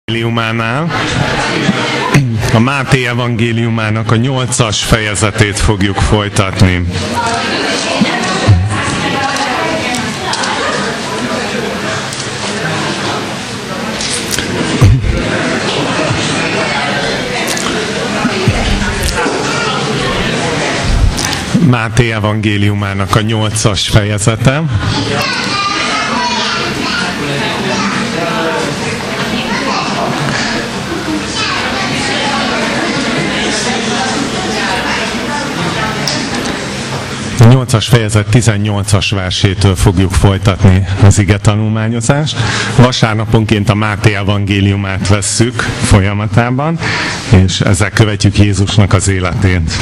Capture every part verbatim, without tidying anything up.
evangéliumánál. A Máté evangéliumának a nyolcas fejezetét fogjuk folytatni. Máté evangéliumának a nyolcas fejezete. A nyolcas fejezet tizennyolcas versétől fogjuk folytatni az ige tanulmányozást. Vasárnaponként a Máté evangéliumát vesszük folyamatában, és ezzel követjük Jézusnak az életét.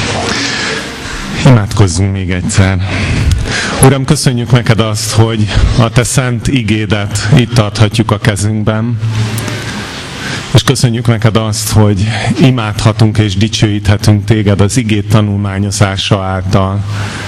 Imádkozzunk még egyszer. Uram, köszönjük neked azt, hogy a te szent igédet itt tarthatjuk a kezünkben, és köszönjük neked azt, hogy imádhatunk és dicsőíthetünk téged az igét tanulmányozása által.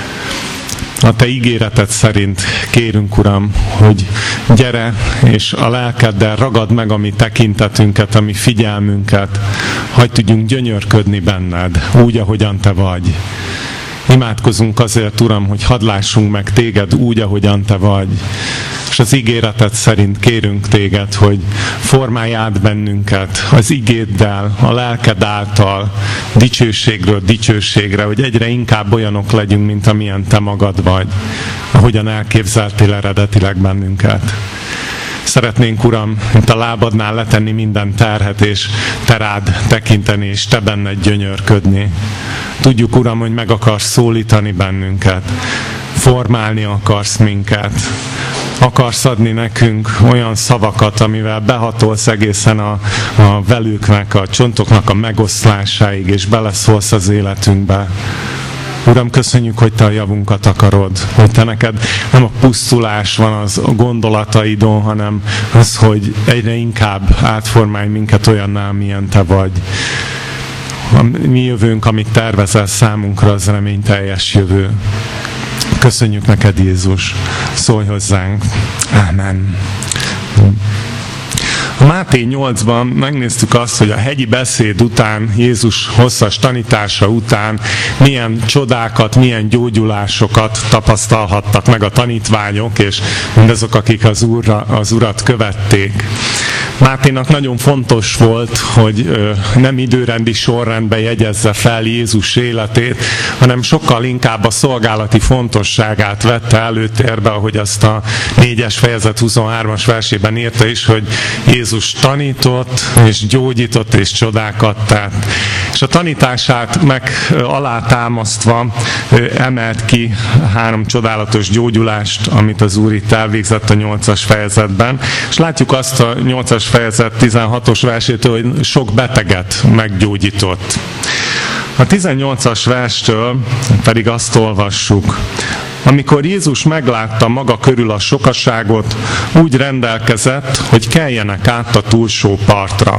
A te ígéreted szerint kérünk, Uram, hogy gyere, és a lelkeddel ragad meg a mi tekintetünket, a mi figyelmünket, hadd tudjunk gyönyörködni benned, úgy, ahogyan te vagy. Imádkozunk azért, Uram, hogy hadd lássunk meg téged úgy, ahogyan te vagy. És az ígéreted szerint kérünk téged, hogy formálj át bennünket az igéddel, a lelked által, dicsőségről dicsőségre, hogy egyre inkább olyanok legyünk, mint amilyen te magad vagy, ahogyan elképzeltél eredetileg bennünket. Szeretnénk, Uram, mint a lábadnál letenni minden terhet, és te rád tekinteni, és te benned gyönyörködni. Tudjuk, Uram, hogy meg akarsz szólítani bennünket, formálni akarsz minket, akarsz adni nekünk olyan szavakat, amivel behatolsz egészen a, a velőknek, a csontoknak a megoszlásáig, és beleszólsz az életünkbe. Uram, köszönjük, hogy te a javunkat akarod, hogy te neked nem a pusztulás van az a gondolataidon, hanem az, hogy egyre inkább átformálj minket olyanná, milyen te vagy. A mi jövőnk, amit tervezel számunkra, az reményteljes jövő. Köszönjük neked, Jézus. Szólj hozzánk. Ámen. A Máté nyolcban megnéztük azt, hogy a hegyi beszéd után, Jézus hosszas tanítása után milyen csodákat, milyen gyógyulásokat tapasztalhattak meg a tanítványok, és mindazok, akik az, úrra, az Urat követték. Máténak nagyon fontos volt, hogy ö, nem időrendi sorrendben jegyezze fel Jézus életét, hanem sokkal inkább a szolgálati fontosságát vette előtérbe, ahogy azt a négyes fejezet huszonhármas versében írta is, hogy Jézus tanított, és gyógyított, és csodákat tett. És a tanítását meg alátámasztva emelt ki három csodálatos gyógyulást, amit az Úr itt elvégzett a nyolcas fejezetben. És látjuk azt a nyolcas fejezet tizenhatos versétől, hogy sok beteget meggyógyított. A tizennyolcas verstől pedig azt olvassuk: amikor Jézus meglátta maga körül a sokaságot, úgy rendelkezett, hogy keljenek át a túlsó partra.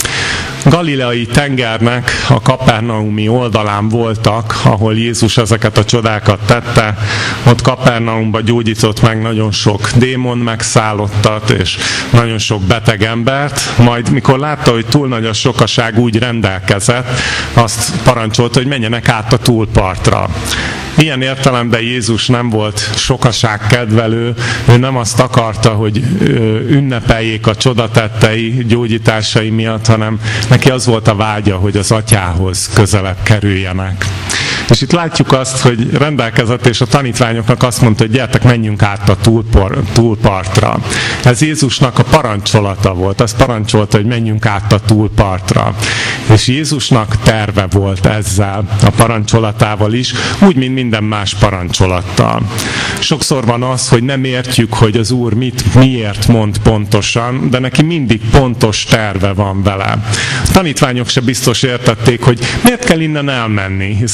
Galileai tengernek a kapernaumi oldalán voltak, ahol Jézus ezeket a csodákat tette. Ott Kapernaumba gyógyított meg nagyon sok démon megszállottat, és nagyon sok beteg embert. Majd mikor látta, hogy túl nagy a sokaság, úgy rendelkezett, azt parancsolta, hogy menjenek át a túlpartra. Ilyen értelemben Jézus nem volt sokaság kedvelő, ő nem azt akarta, hogy ünnepeljék a csodatettei, gyógyításai miatt, hanem neki az volt a vágya, hogy az atyához közelebb kerüljenek. És itt látjuk azt, hogy rendelkezett, és a tanítványoknak azt mondta, hogy gyertek, menjünk át a túlpor, túlpartra. Ez Jézusnak a parancsolata volt. Azt parancsolta, hogy menjünk át a túlpartra. És Jézusnak terve volt ezzel a parancsolatával is, úgy, mint minden más parancsolattal. Sokszor van az, hogy nem értjük, hogy az Úr mit, miért mond pontosan, de neki mindig pontos terve van vele. A tanítványok se biztos értették, hogy miért kell innen elmenni, hiszen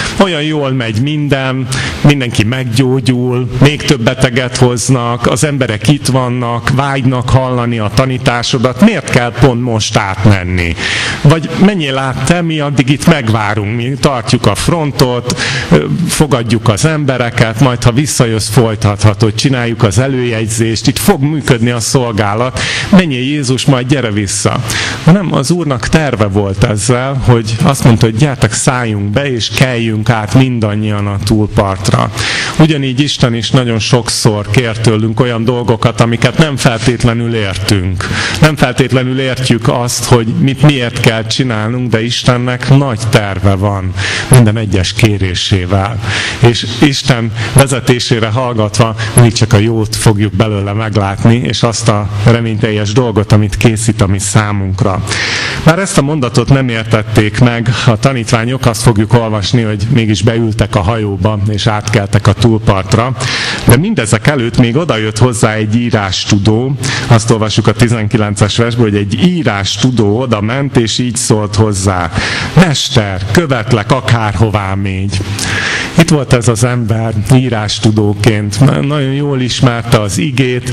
olyan jól megy minden, mindenki meggyógyul, még több beteget hoznak, az emberek itt vannak, vágynak hallani a tanításodat, miért kell pont most átmenni? Vagy menjél át te, mi addig itt megvárunk, mi tartjuk a frontot, fogadjuk az embereket, majd ha visszajössz, folytathatod, csináljuk az előjegyzést, itt fog működni a szolgálat, menjél Jézus, majd gyere vissza. Nem, az Úrnak terve volt ezzel, hogy azt mondta, hogy gyertek, szálljunk be, és keljünk át mindannyian a túlpartra. Ugyanígy Isten is nagyon sokszor kér tőlünk olyan dolgokat, amiket nem feltétlenül értünk. Nem feltétlenül értjük azt, hogy mit miért kell csinálnunk, de Istennek nagy terve van minden egyes kérésével. És Isten vezetésére hallgatva mindig csak a jót fogjuk belőle meglátni, és azt a reményteljes dolgot, amit készít a mi számunkra. Már ezt a mondatot nem értették meg a tanítványok, azt fogjuk olvasni, hogy mégis beültek a hajóba, és átkeltek a túlpartra. De mindezek előtt még odajött hozzá egy írástudó, azt olvassuk a tizenkilences versből, hogy egy írástudó oda ment, és így szólt hozzá: Mester, követlek akárhová mégy. Itt volt ez az ember írástudóként, nagyon jól ismerte az igét,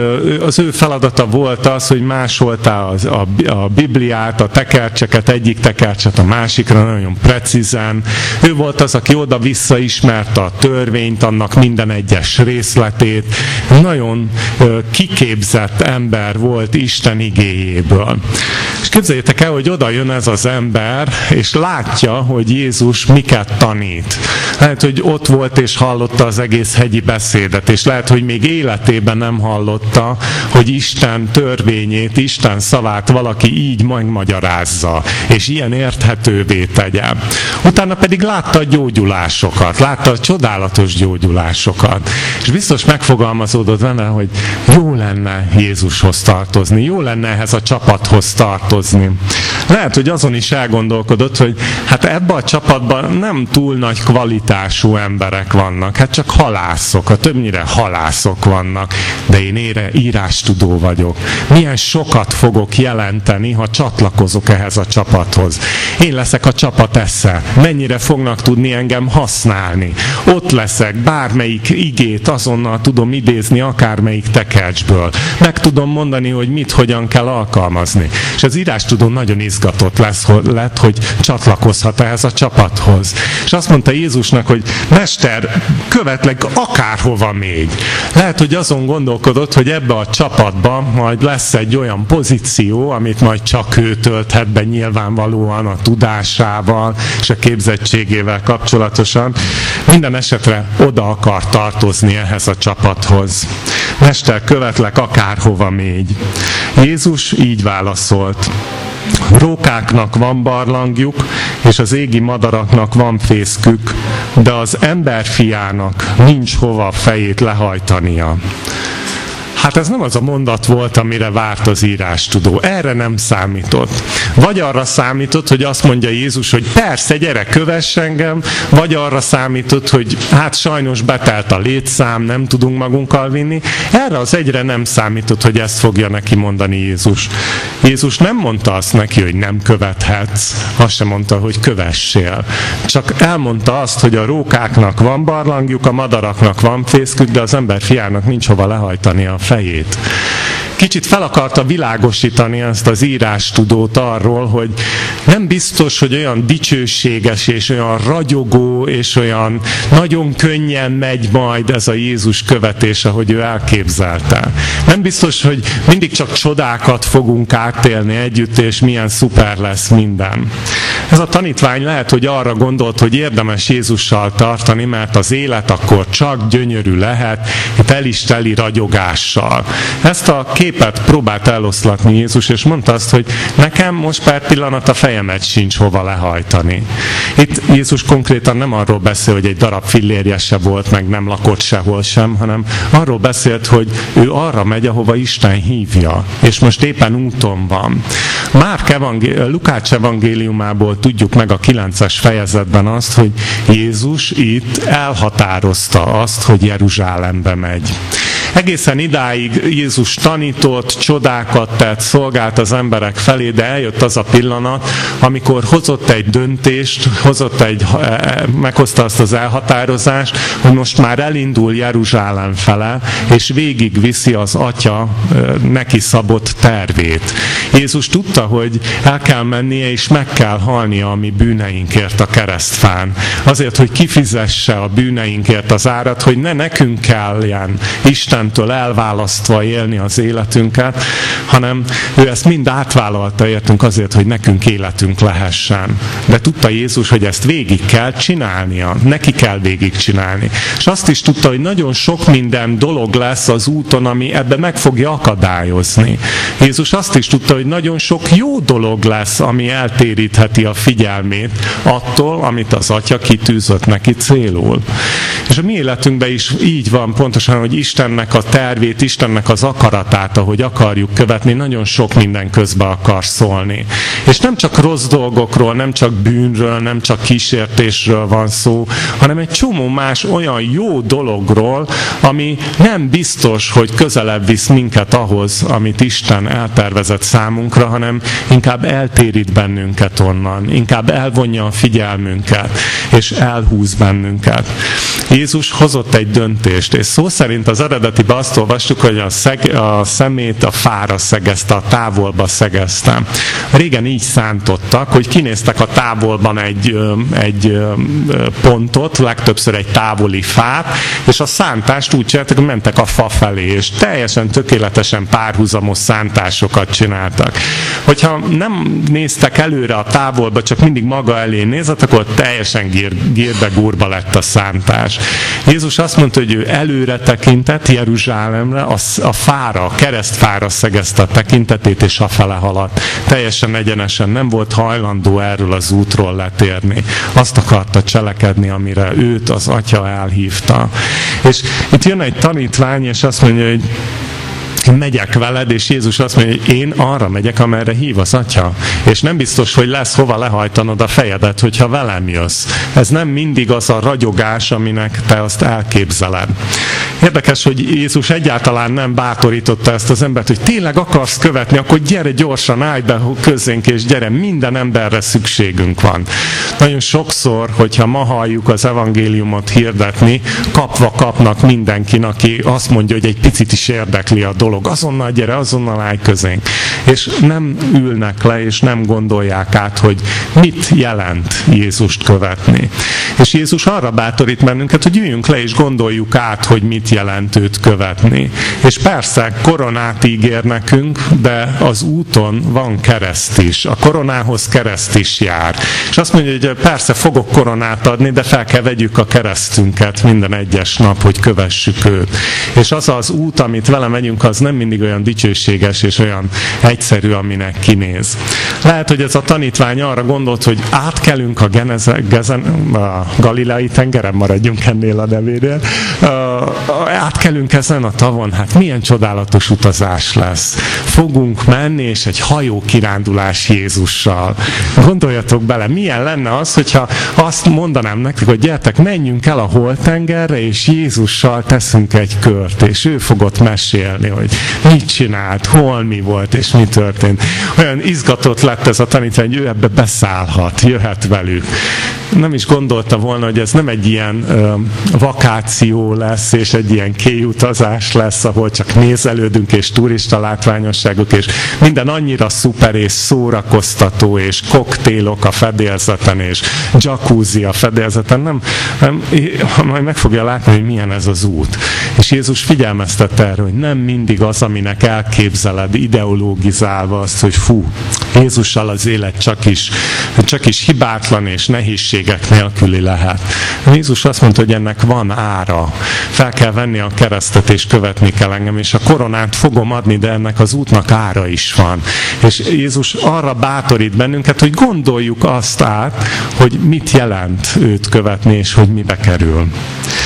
az ő feladata volt az, hogy másolta a, a, a Bibliát, a tekercseket, egyik tekercset a másikra, nagyon precízen. Ő volt az, aki oda-vissza ismerte a törvényt, annak minden egyes részletét. Nagyon kiképzett ember volt Isten igéjéből. És képzeljétek el, hogy oda jön ez az ember, és látja, hogy Jézus miket tanít. Lehet, hogy ott volt és hallotta az egész hegyi beszédet, és lehet, hogy még életében nem hallotta, hogy Isten törvényét, Isten szavát valaki így megmagyarázza, és ilyen érthetővé tegye. Utána pedig látta a gyógyulásokat, látta a csodálatos gyógyulásokat, és biztos megfogalmazódott benne, hogy jó lenne Jézushoz tartozni, jó lenne ehhez a csapathoz tartozni. Lehet, hogy azon is elgondolkodott, hogy hát ebben a csapatban nem túl nagy kvalitású emberek vannak, hát csak halászok, a többnyire halászok vannak, de én ére írástudó vagyok. Milyen sokat fogok jelenteni, ha csatlakozok ehhez a csapathoz. Én leszek a csapat esze. Mennyire fognak tudni engem használni. Ott leszek, bármelyik igét azonnal tudom idézni, akármelyik tekercsből. Meg tudom mondani, hogy mit, hogyan kell alkalmazni. És az írástudó nagyon izgatott lesz, lett, hogy csatlakozhat ehhez a csapathoz. És azt mondta Jézusnak, hogy Mester, követlek akárhova még. Lehet, hogy azon gondolkodott, hogy ebbe a csapatban majd lesz egy olyan pozíció, amit majd csak ő tölthet be nyilvánvalóan a tudásával és a képzettségével kapcsolatosan. Minden esetre oda akar tartozni ehhez a csapathoz. Mester, követlek akárhova még. Jézus így válaszolt: Rókáknak van barlangjuk, és az égi madaraknak van fészkük, de az emberfiának nincs hova a fejét lehajtania. Hát ez nem az a mondat volt, amire várt az írástudó. Erre nem számított. Vagy arra számított, hogy azt mondja Jézus, hogy persze, gyere, kövess engem, vagy arra számított, hogy hát sajnos betelt a létszám, nem tudunk magunkkal vinni. Erre az egyre nem számított, hogy ezt fogja neki mondani Jézus. Jézus nem mondta azt neki, hogy nem követhetsz, azt sem mondta, hogy kövessél. Csak elmondta azt, hogy a rókáknak van barlangjuk, a madaraknak van fészkük, de az ember fiának nincs hova lehajtani a fejét. Kicsit fel akarta világosítani ezt az írástudót arról, hogy nem biztos, hogy olyan dicsőséges és olyan ragyogó és olyan nagyon könnyen megy majd ez a Jézus követés, ahogy ő elképzelte. Nem biztos, hogy mindig csak csodákat fogunk átélni együtt, és milyen szuper lesz minden. Ez a tanítvány lehet, hogy arra gondolt, hogy érdemes Jézussal tartani, mert az élet akkor csak gyönyörű lehet, itt el is teli ragyogással. Ezt a képet próbált eloszlatni Jézus, és mondta azt, hogy nekem most per pillanat a fejemet sincs hova lehajtani. Itt Jézus konkrétan nem arról beszél, hogy egy darab fillérje se volt, meg nem lakott sehol sem, hanem arról beszélt, hogy ő arra megy, ahova Isten hívja, és most éppen úton van. Márk evangéli- Lukács evangéliumából tudjuk meg a kilences fejezetben azt, hogy Jézus itt elhatározta azt, hogy Jeruzsálembe megy. Egészen idáig Jézus tanított, csodákat tett, szolgált az emberek felé, de eljött az a pillanat, amikor hozott egy döntést, hozott egy, meghozta azt az elhatározást, hogy most már elindul Jeruzsálem fele, és végigviszi az Atya neki szabott tervét. Jézus tudta, hogy el kell mennie, és meg kell halnia a mi bűneinkért a keresztfán. Azért, hogy kifizesse a bűneinkért az árat, hogy ne nekünk kelljen Istentől elválasztva élni az életünket, hanem ő ezt mind átvállalta értünk azért, hogy nekünk életünk lehessen. De tudta Jézus, hogy ezt végig kell csinálnia, neki kell végig csinálni. És azt is tudta, hogy nagyon sok minden dolog lesz az úton, ami ebbe meg fogja akadályozni. Jézus azt is tudta, hogy nagyon sok jó dolog lesz, ami eltérítheti a figyelmét attól, amit az Atya kitűzött neki célul. És a mi életünkben is így van pontosan, hogy Istennek a tervét, Istennek az akaratát, ahogy akarjuk követni, nagyon sok minden közbe akar szólni. És nem csak rossz dolgokról, nem csak bűnről, nem csak kísértésről van szó, hanem egy csomó más olyan jó dologról, ami nem biztos, hogy közelebb visz minket ahhoz, amit Isten eltervezett számunkra, hanem inkább eltérít bennünket onnan, inkább elvonja a figyelmünket, és elhúz bennünket. Jézus hozott egy döntést, és szó szerint az eredetiben azt olvastuk, hogy a, szeg, a szemét a fára szegezte, a távolba szegezte. Régen így szántottak, hogy kinéztek a távolban egy, egy pontot, legtöbbször egy távoli fát, és a szántást úgy csináltak, hogy mentek a fa felé, és teljesen tökéletesen párhuzamos szántásokat csináltak. Hogyha nem néztek előre a távolba, csak mindig maga elé nézett, akkor teljesen gír, gírbe-gúrba lett a szántás. Jézus azt mondta, hogy ő előre tekintett Jeruzsálemre, a, a fára, a keresztfára szegezte a tekintetét, és afele haladt. Teljesen egyenesen nem volt hajlandó erről az útról letérni. Azt akarta cselekedni, amire őt az Atya elhívta. És itt jön egy tanítvány, és azt mondja, hogy megyek veled, és Jézus azt mondja, hogy én arra megyek, amerre hív az Atya. És nem biztos, hogy lesz hova lehajtanod a fejedet, hogyha velem jössz. Ez nem mindig az a ragyogás, aminek te azt elképzeled. Érdekes, hogy Jézus egyáltalán nem bátorította ezt az embert, hogy tényleg akarsz követni, akkor gyere gyorsan, állj be közénk, és gyere, minden emberre szükségünk van. Nagyon sokszor, hogyha ma halljuk az evangéliumot hirdetni, kapva kapnak mindenkin, aki azt mondja, hogy egy picit is érdekli a dolog. Azonnal gyere, azonnal állj közénk. És nem ülnek le, és nem gondolják át, hogy mit jelent Jézust követni. És Jézus arra bátorít bennünket, hogy üljünk le, és gondoljuk át, hogy mit jelent őt követni. És persze, koronát ígér nekünk, de az úton van kereszt is. A koronához kereszt is jár. És azt mondja, hogy persze fogok koronát adni, de fel kell vegyük a keresztünket minden egyes nap, hogy kövessük őt. És az az út, amit vele megyünk, az nem mindig olyan dicsőséges és olyan egyszerű, aminek kinéz. Lehet, hogy ez a tanítvány arra gondolt, hogy átkelünk a, Geneze, Gezen, a Galileai tengeren, maradjunk ennél a nevénél, átkelünk ezen a tavon, hát milyen csodálatos utazás lesz. Fogunk menni, és egy hajó kirándulás Jézussal. Gondoljatok bele, milyen lenne az, hogyha azt mondanám nektek, hogy gyertek, menjünk el a holtengerre, és Jézussal teszünk egy kört, és ő fogott mesélni, hogy mit csinált, hol mi volt, és mi történt. Olyan izgatott lett ez a tanítvány, hogy ő ebbe beszállhat, jöhet velük. Nem is gondolta volna, hogy ez nem egy ilyen ö, vakáció lesz, és egy ilyen kéjutazás lesz, ahol csak nézelődünk, és turista látványosságok, és minden annyira szuper, és szórakoztató, és koktélok a fedélzeten, és jacuzzi a fedélzeten. Nem, nem, majd meg fogja látni, hogy milyen ez az út. És Jézus figyelmeztette erre, hogy nem mindig az, aminek elképzeled, ideológizálva azt, hogy fú, Jézussal az élet csak is, csak is hibátlan és nehézségek nélküli lehet. Jézus azt mondta, hogy ennek van ára. Fel kell venni a keresztet, és követni kell engem, és a koronát fogom adni, de ennek az útnak ára is van. És Jézus arra bátorít bennünket, hogy gondoljuk azt át, hogy mit jelent őt követni, és hogy mibe kerül.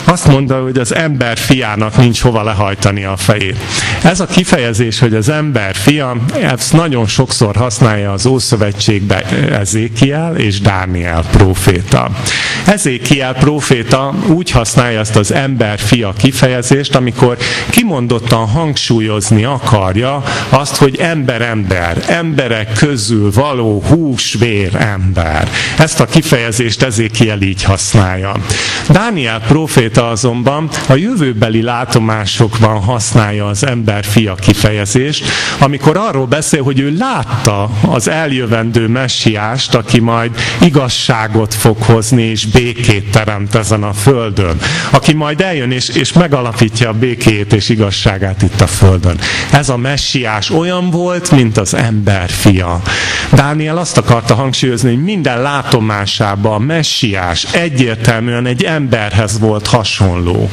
azt mondta, hogy az ember fiának nincs hova lehajtani a fejét. Ez a kifejezés, hogy az ember fia, ezt nagyon sokszor használja az Ószövetségben Ezékiel és Dániel próféta. Ezékiel próféta úgy használja ezt az ember fia kifejezést, amikor kimondottan hangsúlyozni akarja azt, hogy ember-ember, emberek közül való hús-vér ember. Ezt a kifejezést Ezékiel így használja. Dániel próféta azonban a jövőbeli látomásokban használja az ember fia kifejezést, amikor arról beszél, hogy ő látta az eljövendő messiást, aki majd igazságot fog hozni és békét teremt ezen a földön. Aki majd eljön és, és megalapítja a békét és igazságát itt a földön. Ez a messiás olyan volt, mint az ember fia. Dániel azt akarta hangsúlyozni, hogy minden látomásában a messiás egyértelműen egy emberhez volt hasonló.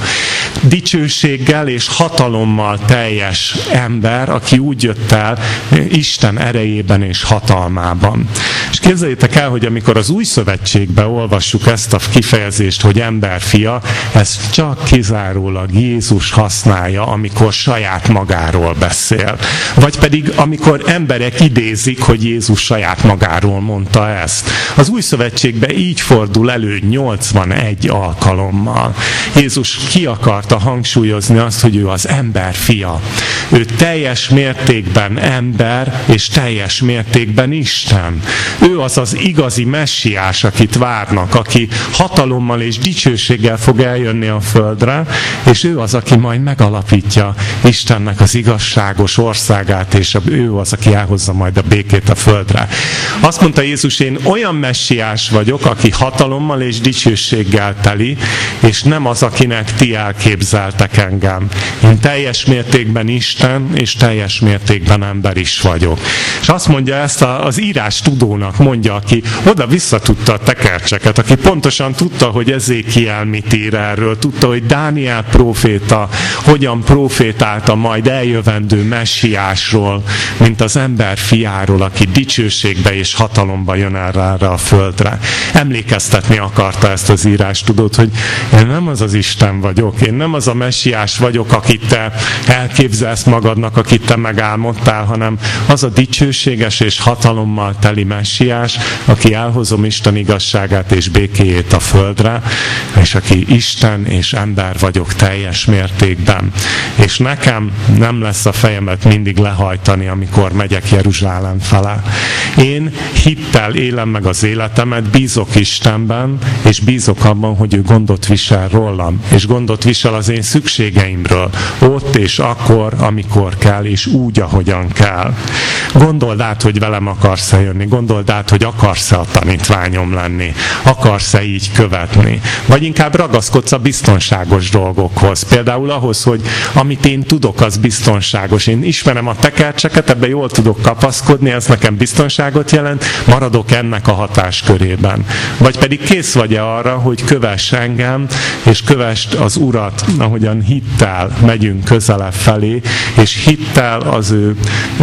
Dicsőséggel és hatalommal teljes ember, aki úgy jött el Isten erejében és hatalmában. És képzeljétek el, hogy amikor az Új Szövetségben olvassuk ezt a kifejezést, hogy ember fia, ezt csak kizárólag Jézus használja, amikor saját magáról beszél. Vagy pedig amikor emberek idézik, hogy Jézus saját magáról mondta ezt. Az Új Szövetségben így fordul elő nyolcvanegy alkalommal. Jézus ki akarta hangsúlyozni azt, hogy ő az ember fia. Ő teljes mértékben ember, és teljes mértékben Isten. Ő az az igazi messiás, akit várnak, aki hatalommal és dicsőséggel fog eljönni a földre, és ő az, aki majd megalapítja Istennek az igazságos országát, és ő az, aki elhozza majd a békét a földre. Azt mondta Jézus, én olyan messiás vagyok, aki hatalommal és dicsőséggel teli, és nem az, akinek ti elképzeltek engem. Én teljes mértékben Isten, és teljes mértékben ember is vagyok. És azt mondja ezt az írás tudónak, mondja, aki oda-vissza tudta a tekercseket, aki pontosan tudta, hogy Ezékiel mit ír erről, tudta, hogy Dániel próféta hogyan prófétálta majd eljövendő messiásról, mint az ember fiáról, aki dicsőségbe és hatalomba jön erre a földre. Emlékeztetni akarta ezt az írás tudót, hogy én nem az az Isten vagyok, én nem az a messiás vagyok, akit te elképzelsz magadnak, akit te megálmodtál, hanem az a dicsőséges és hatalommal teli messiás, aki elhozom Isten igazságát és békéjét a földre, és aki Isten és ember vagyok teljes mértékben. És nekem nem lesz a fejemet mindig lehajtani, amikor megyek Jeruzsálem fele. Én hittel élem meg az életemet, bízok Istenben, és bízok abban, hogy ő gondot visel rólam, és gondot visel az én szükségeimről, ott és akkor, amikor kell, és úgy, ahogyan kell. Gondold át, hogy velem akarsz-e jönni, gondold át, hogy akarsz-e a tanítványom lenni, akarsz-e így követni, vagy inkább ragaszkodsz a biztonságos dolgokhoz, például ahhoz, hogy amit én tudok, az biztonságos. Én ismerem a tekercseket, ebbe jól tudok kapaszkodni, ez nekem biztonságot jelent, maradok ennek a hatáskörében. Vagy pedig kész vagy-e arra, hogy kövess engem, és kövessd az Urat, ahogyan hittel megyünk közelebb felé, és hittel az ő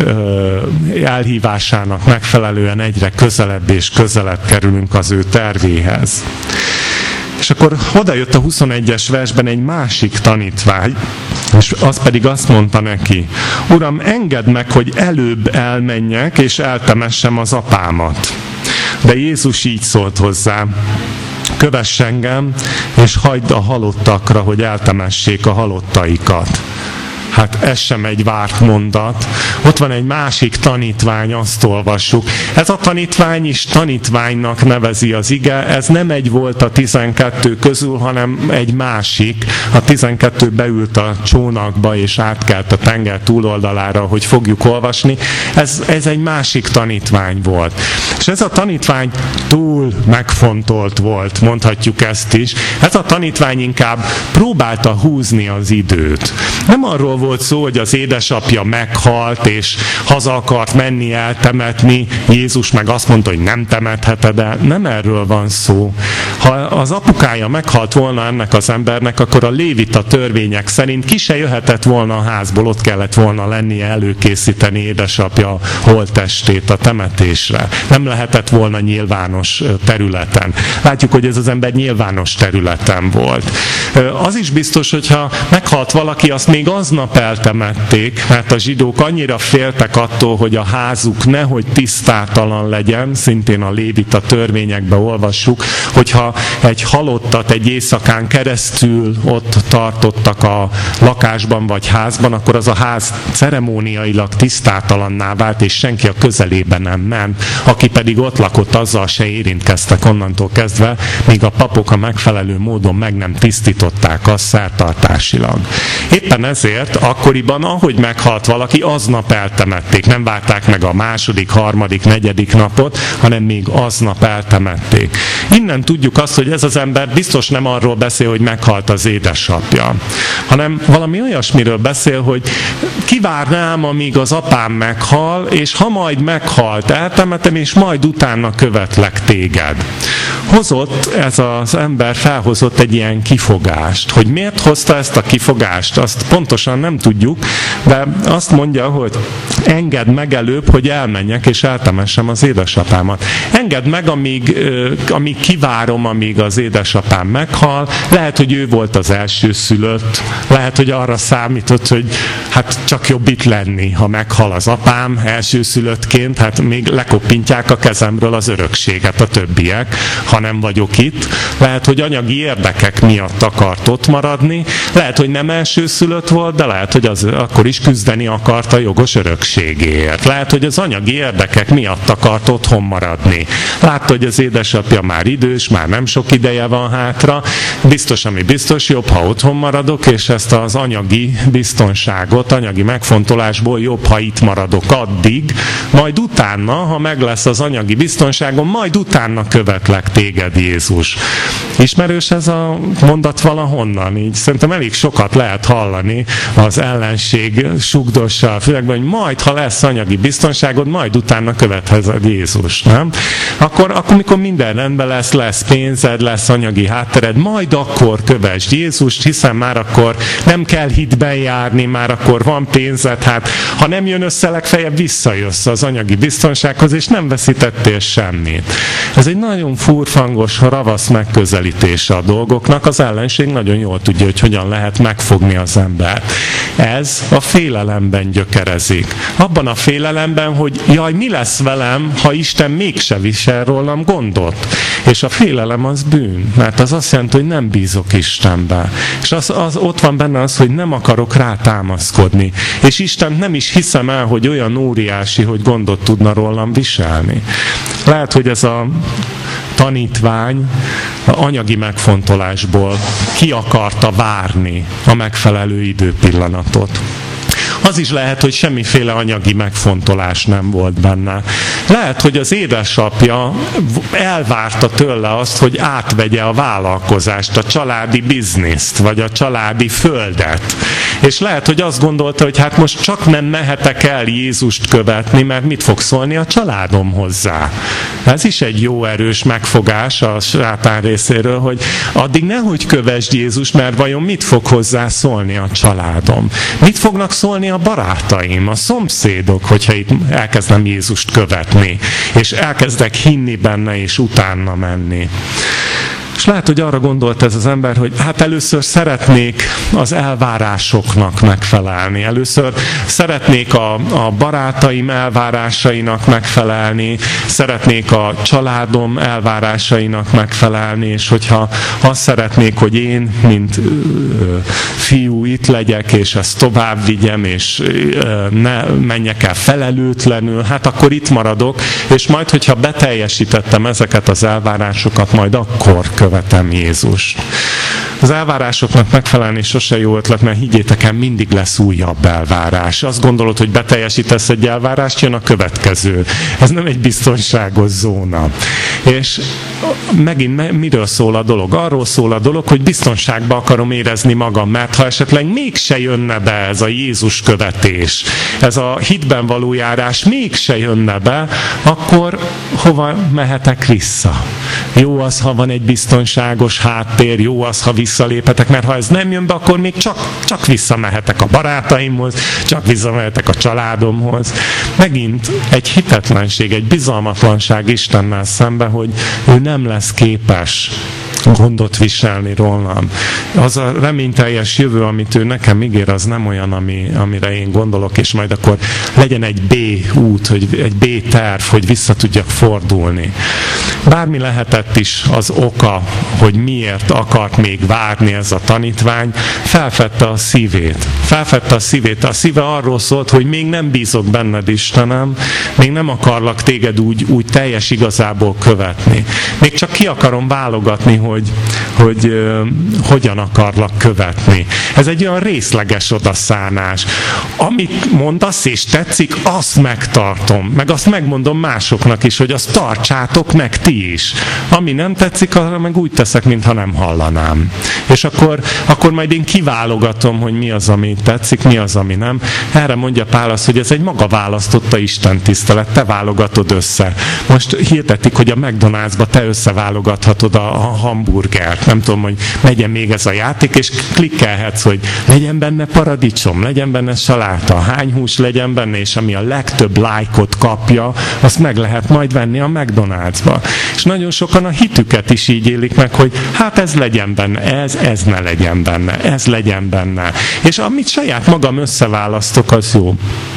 ö, elhívásának megfelelően egyre közelebb és közelebb kerülünk az ő tervéhez. És akkor oda jött a huszonegyes versben egy másik tanítvány, és az pedig azt mondta neki, Uram, engedd meg, hogy előbb elmenjek, és eltemessem az apámat. De Jézus így szólt hozzá, kövess engem, és hagyd a halottakra, hogy eltemessék a halottaikat. Hát ez sem egy várt mondat. Ott van egy másik tanítvány, azt olvassuk. Ez a tanítvány is tanítványnak nevezi az ige. Ez nem egy volt a tizenkettő közül, hanem egy másik. A tizenkettő beült a csónakba és átkelt a tenger túloldalára, hogy fogjuk olvasni. Ez, ez egy másik tanítvány volt. És ez a tanítvány túl megfontolt volt, mondhatjuk ezt is. Ez a tanítvány inkább próbálta húzni az időt. Nem arról volt szó, hogy az édesapja meghalt, és haza akart menni eltemetni. Jézus meg azt mondta, hogy nem temetheted el. Nem erről van szó. Ha az apukája meghalt volna ennek az embernek, akkor a lévita törvények szerint ki se jöhetett volna a házból, ott kellett volna lennie előkészíteni édesapja holttestét a temetésre. Nem lehetett volna nyilvános területen. Látjuk, hogy ez az ember nyilvános területen volt. Az is biztos, hogyha meghalt valaki, azt még aznap eltemették, mert a zsidók annyira féltek attól, hogy a házuk nehogy tisztátalan legyen, szintén a lévita törvényekben olvassuk, hogyha egy halottat egy éjszakán keresztül ott tartottak a lakásban vagy házban, akkor az a ház ceremóniailag tisztátalanná vált, és senki a közelébe nem ment. Aki pedig ott lakott, azzal se érintkeztek onnantól kezdve, míg a papok a megfelelő módon meg nem tisztították azt szertartásilag. Éppen ezért akkoriban, ahogy meghalt valaki, aznap eltemették. Nem várták meg a második, harmadik, negyedik napot, hanem még aznap eltemették. Innen tudjuk azt, hogy ez az ember biztos nem arról beszél, hogy meghalt az édesapja, hanem valami olyasmiről beszél, hogy kivárnám, amíg az apám meghal, és ha majd meghalt, eltemetem, és majd utána követlek téged. Hozott ez az ember, felhozott egy ilyen kifogást. Hogy miért hozta ezt a kifogást, azt pontosan nem tudjuk, de azt mondja, hogy engedd meg előbb, hogy elmenjek és eltemessem az édesapámat. Engedd meg, amíg, amíg kivárom, amíg az édesapám meghal. Lehet, hogy ő volt az elsőszülött, lehet, hogy arra számított, hogy hát csak jobb itt lenni, ha meghal az apám elsőszülöttként, hát még lekoppintják a kezemről az örökséget a többiek, ha nem vagyok itt. Lehet, hogy anyagi érdekek miatt akart ott maradni, lehet, hogy nem elsőszülött volt, de lehet, hogy az akkor is küzdeni akart a jogos örökségéért. Lehet, hogy az anyagi érdekek miatt akart otthon maradni. Látta, hogy az édesapja már idős, már nem sok ideje van hátra, biztos, ami biztos, jobb, ha otthon maradok, és ezt az anyagi biztonságot, anyagi megfontolásból jobb, ha itt maradok addig, majd utána, ha meg lesz az anyagi biztonságom, majd utána követlek téged, Jézus. Ismerős ez a mondat valahonnan? Így szerintem elég sokat lehet hallani az ellenség sugdossa a fülekben, hogy majd, ha lesz anyagi biztonságod, majd utána követhetsz Jézus, nem? Akkor, akkor, mikor minden rendben lesz, lesz pénzed, lesz anyagi háttered, majd akkor kövesd Jézust, hiszen már akkor nem kell hitben járni, már akkor van pénzed, hát ha nem jön össze, legfeljebb visszajössz az anyagi biztonsághoz, és nem veszítettél semmit. Ez egy nagyon furfangos, ravasz megközelítése a dolgoknak, az ellenség nagyon jól tudja, hogy hogyan lehet megfogni az embert. Ez a félelemben gyökerezik. Abban a félelemben, hogy jaj, mi lesz velem, ha Isten mégse visel rólam gondot. És a félelem az bűn, mert az azt jelenti, hogy nem bízok Istenbe. És az, az, ott van benne az, hogy nem akarok rá támaszkodni. És Isten nem is hiszem el, hogy olyan óriási, hogy gondot tudna rólam viselni. Lehet, hogy ez a tanítvány anyagi megfontolásból ki akarta várni a megfelelő időpillanatot. Az is lehet, hogy semmiféle anyagi megfontolás nem volt benne. Lehet, hogy az édesapja elvárta tőle azt, hogy átvegye a vállalkozást, a családi bizniszt, vagy a családi földet. És lehet, hogy azt gondolta, hogy hát most csak nem mehetek el Jézust követni, mert mit fog szólni a családom hozzá. Ez is egy jó erős megfogás a sátán részéről, hogy addig nehogy kövesd Jézust, mert vajon mit fog hozzá szólni a családom? Mit fognak szólni a barátaim, a szomszédok, hogyha itt elkezdem Jézust követni, és elkezdek hinni benne, és utána menni. És lehet, hogy arra gondolt ez az ember, hogy hát először szeretnék az elvárásoknak megfelelni. Először szeretnék a, a barátaim elvárásainak megfelelni, szeretnék a családom elvárásainak megfelelni, és hogyha azt szeretnék, hogy én, mint ö, fiú itt legyek, és ezt tovább vigyem, és ö, ne menjek el felelőtlenül, hát akkor itt maradok, és majd, hogyha beteljesítettem ezeket az elvárásokat, majd akkor követem Jézust. Az elvárásoknak megfelelni sose jó ötlet, mert higgyétek el, mindig lesz újabb elvárás. Azt gondolod, hogy beteljesítesz egy elvárást, jön a következő. Ez nem egy biztonságos zóna. És megint miről szól a dolog? Arról szól a dolog, hogy biztonságban akarom érezni magam, mert ha esetleg mégse jönne be ez a Jézus követés, ez a hitben való járás mégse jönne be, akkor hova mehetek vissza? Jó az, ha van egy biztonságos háttér, jó az, ha visszaléphetek, mert ha ez nem jön be, akkor még csak, csak visszamehetek a barátaimhoz, csak visszamehetek a családomhoz. Megint egy hitetlenség, egy bizalmatlanság Istennel szembe, hogy ő nem lesz képes gondot viselni rólam. Az a reményteljes jövő, amit ő nekem ígér, az nem olyan, ami, amire én gondolok, és majd akkor legyen egy B út, hogy egy B terv, hogy vissza tudjak fordulni. Bármi lehetett is az oka, hogy miért akart még várni ez a tanítvány, felfedte a szívét. Felfedte a szívét. A szíve arról szólt, hogy még nem bízok benned, Istenem, még nem akarlak téged úgy, úgy teljes igazából követni. Még csak ki akarom válogatni, hogy, hogy uh, hogyan akarlak követni. Ez egy olyan részleges odaszánás. Amit mondasz és tetszik, azt megtartom. Meg azt megmondom másoknak is, hogy azt tartsátok meg ti is. Ami nem tetszik, arra meg úgy teszek, mintha nem hallanám. És akkor, akkor majd én kiválogatom, hogy mi az, ami tetszik, mi az, ami nem. Erre mondja Pál azt, hogy ez egy maga választotta Isten tisztelet, te válogatod össze. Most hirdetik, hogy a McDonald'sba te összeválogathatod a, a hamburgert. Nem tudom, hogy megyen még ez a játék, és klikkelhetsz, hogy legyen benne paradicsom, legyen benne saláta, hány hús legyen benne, és ami a legtöbb lájkot kapja, azt meg lehet majd venni a McDonald'sba. És nagyon sokan a hitüket is így élik meg, hogy hát ez legyen benne, ez, ez ne legyen benne, ez legyen benne. És amit saját magam összeválasztok, az jó.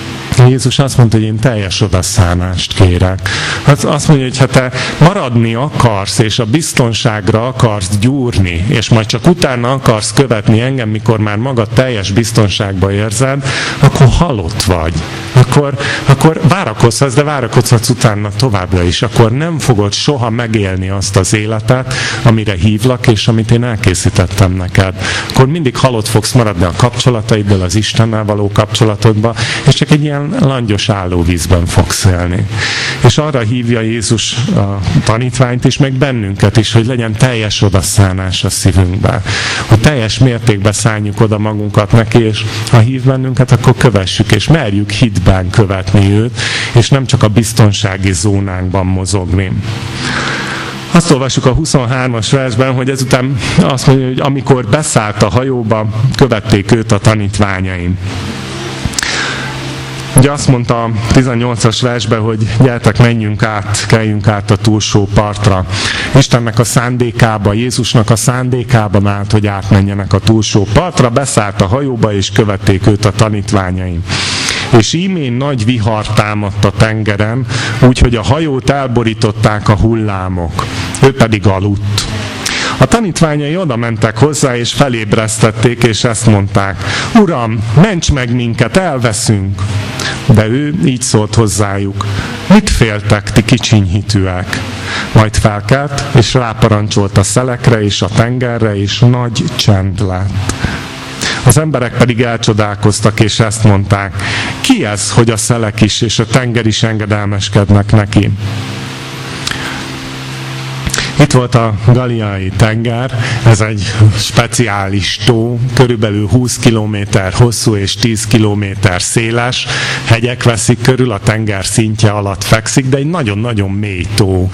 Jézus azt mondta, hogy én teljes odaszánást kérek. Azt mondja, hogy ha te maradni akarsz, és a biztonságra akarsz gyúrni, és majd csak utána akarsz követni engem, mikor már magad teljes biztonságba érzed, akkor halott vagy. Akkor, akkor várakozhatsz, de várakozhatsz utána továbbra is. Akkor nem fogod soha megélni azt az életet, amire hívlak, és amit én elkészítettem neked. Akkor mindig halott fogsz maradni a kapcsolataidból, az Istennel való kapcsolatodba, és csak egy ilyen langyos állóvízben fogsz élni. És arra hívja Jézus a tanítványt is, meg bennünket is, hogy legyen teljes odaszánás a szívünkbe. Hogy teljes mértékben szánjuk oda magunkat neki, és ha hív bennünket, akkor kövessük, és merjük hitben követni őt, és nem csak a biztonsági zónánkban mozogni. Azt olvassuk a huszonhármas versben, hogy ezután azt mondja, hogy amikor beszállt a hajóba, követték őt a tanítványaim. Ugye azt mondta a tizennyolcas versben, hogy gyertek, menjünk át, keljünk át a túlsó partra. Istennek a szándékába, Jézusnak a szándékában állt, hogy átmenjenek a túlsó partra, beszállt a hajóba, és követték őt a tanítványaim. És ímén nagy vihar támadt a tengeren, úgyhogy a hajót elborították a hullámok. Ő pedig aludt. A tanítványai oda mentek hozzá, és felébresztették, és ezt mondták: Uram, ments meg minket, elveszünk! De ő így szólt hozzájuk: mit féltek, ti kicsinyhitűek? Majd felkelt, és ráparancsolt a szelekre és a tengerre, és nagy csend lett. Az emberek pedig elcsodálkoztak, és ezt mondták: ki ez, hogy a szelek is és a tenger is engedelmeskednek neki? Itt volt a Galileai tenger, ez egy speciális tó, körülbelül húsz kilométer hosszú és tíz kilométer széles, hegyek veszik körül, a tenger szintje alatt fekszik, de egy nagyon-nagyon mély tó.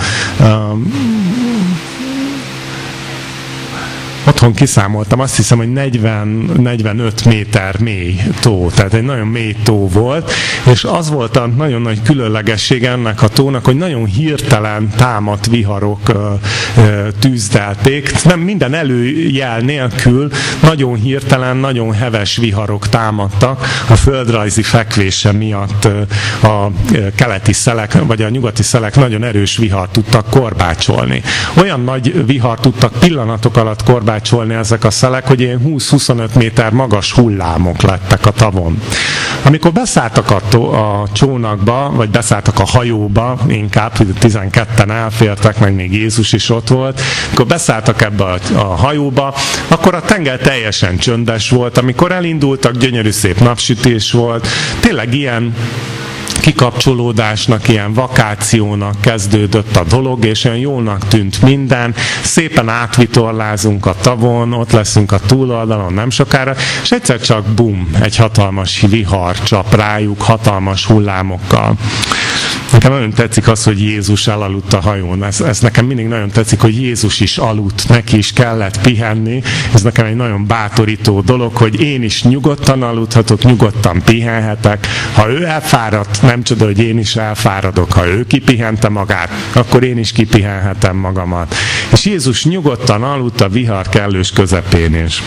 Otthon kiszámoltam, azt hiszem, hogy negyven-negyvenöt méter mély tó, tehát egy nagyon mély tó volt, és az volt a nagyon nagy különlegesség ennek a tónak, hogy nagyon hirtelen támadt viharok ö, ö, tűzdelték, nem minden előjel nélkül, nagyon hirtelen, nagyon heves viharok támadtak a földrajzi fekvése miatt. Ö, a keleti szelek, vagy a nyugati szelek nagyon erős vihart tudtak korbácsolni. Olyan nagy vihart tudtak pillanatok alatt korbácsolni, ezek a szelek, hogy ilyen húsz-huszonöt méter magas hullámok lettek a tavon. Amikor beszálltak a, tó, a csónakba, vagy beszálltak a hajóba, inkább tizenketten elfértek, meg még Jézus is ott volt, amikor beszálltak ebbe a, a hajóba, akkor a tenger teljesen csöndes volt, amikor elindultak, gyönyörű szép napsütés volt, tényleg ilyen kikapcsolódásnak, ilyen vakációnak kezdődött a dolog, és olyan jónak tűnt minden. Szépen átvitorlázunk a tavon, ott leszünk a túloldalon nem sokára, és egyszer csak bum, egy hatalmas vihar csap rájuk, hatalmas hullámokkal. Nekem nagyon tetszik az, hogy Jézus elaludt a hajón. Ez, ez nekem mindig nagyon tetszik, hogy Jézus is aludt, neki is kellett pihenni. Ez nekem egy nagyon bátorító dolog, hogy én is nyugodtan aludhatok, nyugodtan pihenhetek. Ha ő elfáradt, nem csoda, hogy én is elfáradok. Ha ő kipihente magát, akkor én is kipihenhetem magamat. És Jézus nyugodtan aludt a vihar kellős közepén is.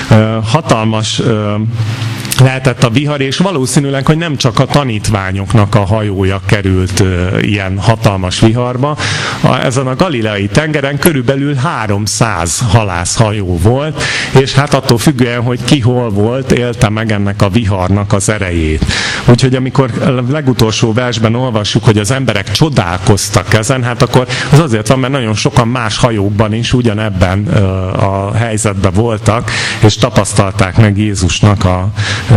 Hatalmas lehetett a vihar, és valószínűleg, hogy nem csak a tanítványoknak a hajója került uh, ilyen hatalmas viharba. A, ezen a galileai tengeren körülbelül háromszáz halászhajó volt, és hát attól függően, hogy ki hol volt, élte meg ennek a viharnak az erejét. Úgyhogy amikor a legutolsó versben olvassuk, hogy az emberek csodálkoztak ezen, hát akkor az azért van, mert nagyon sokan más hajókban is ugyanebben uh, a helyzetben voltak, és tapasztalták meg Jézusnak a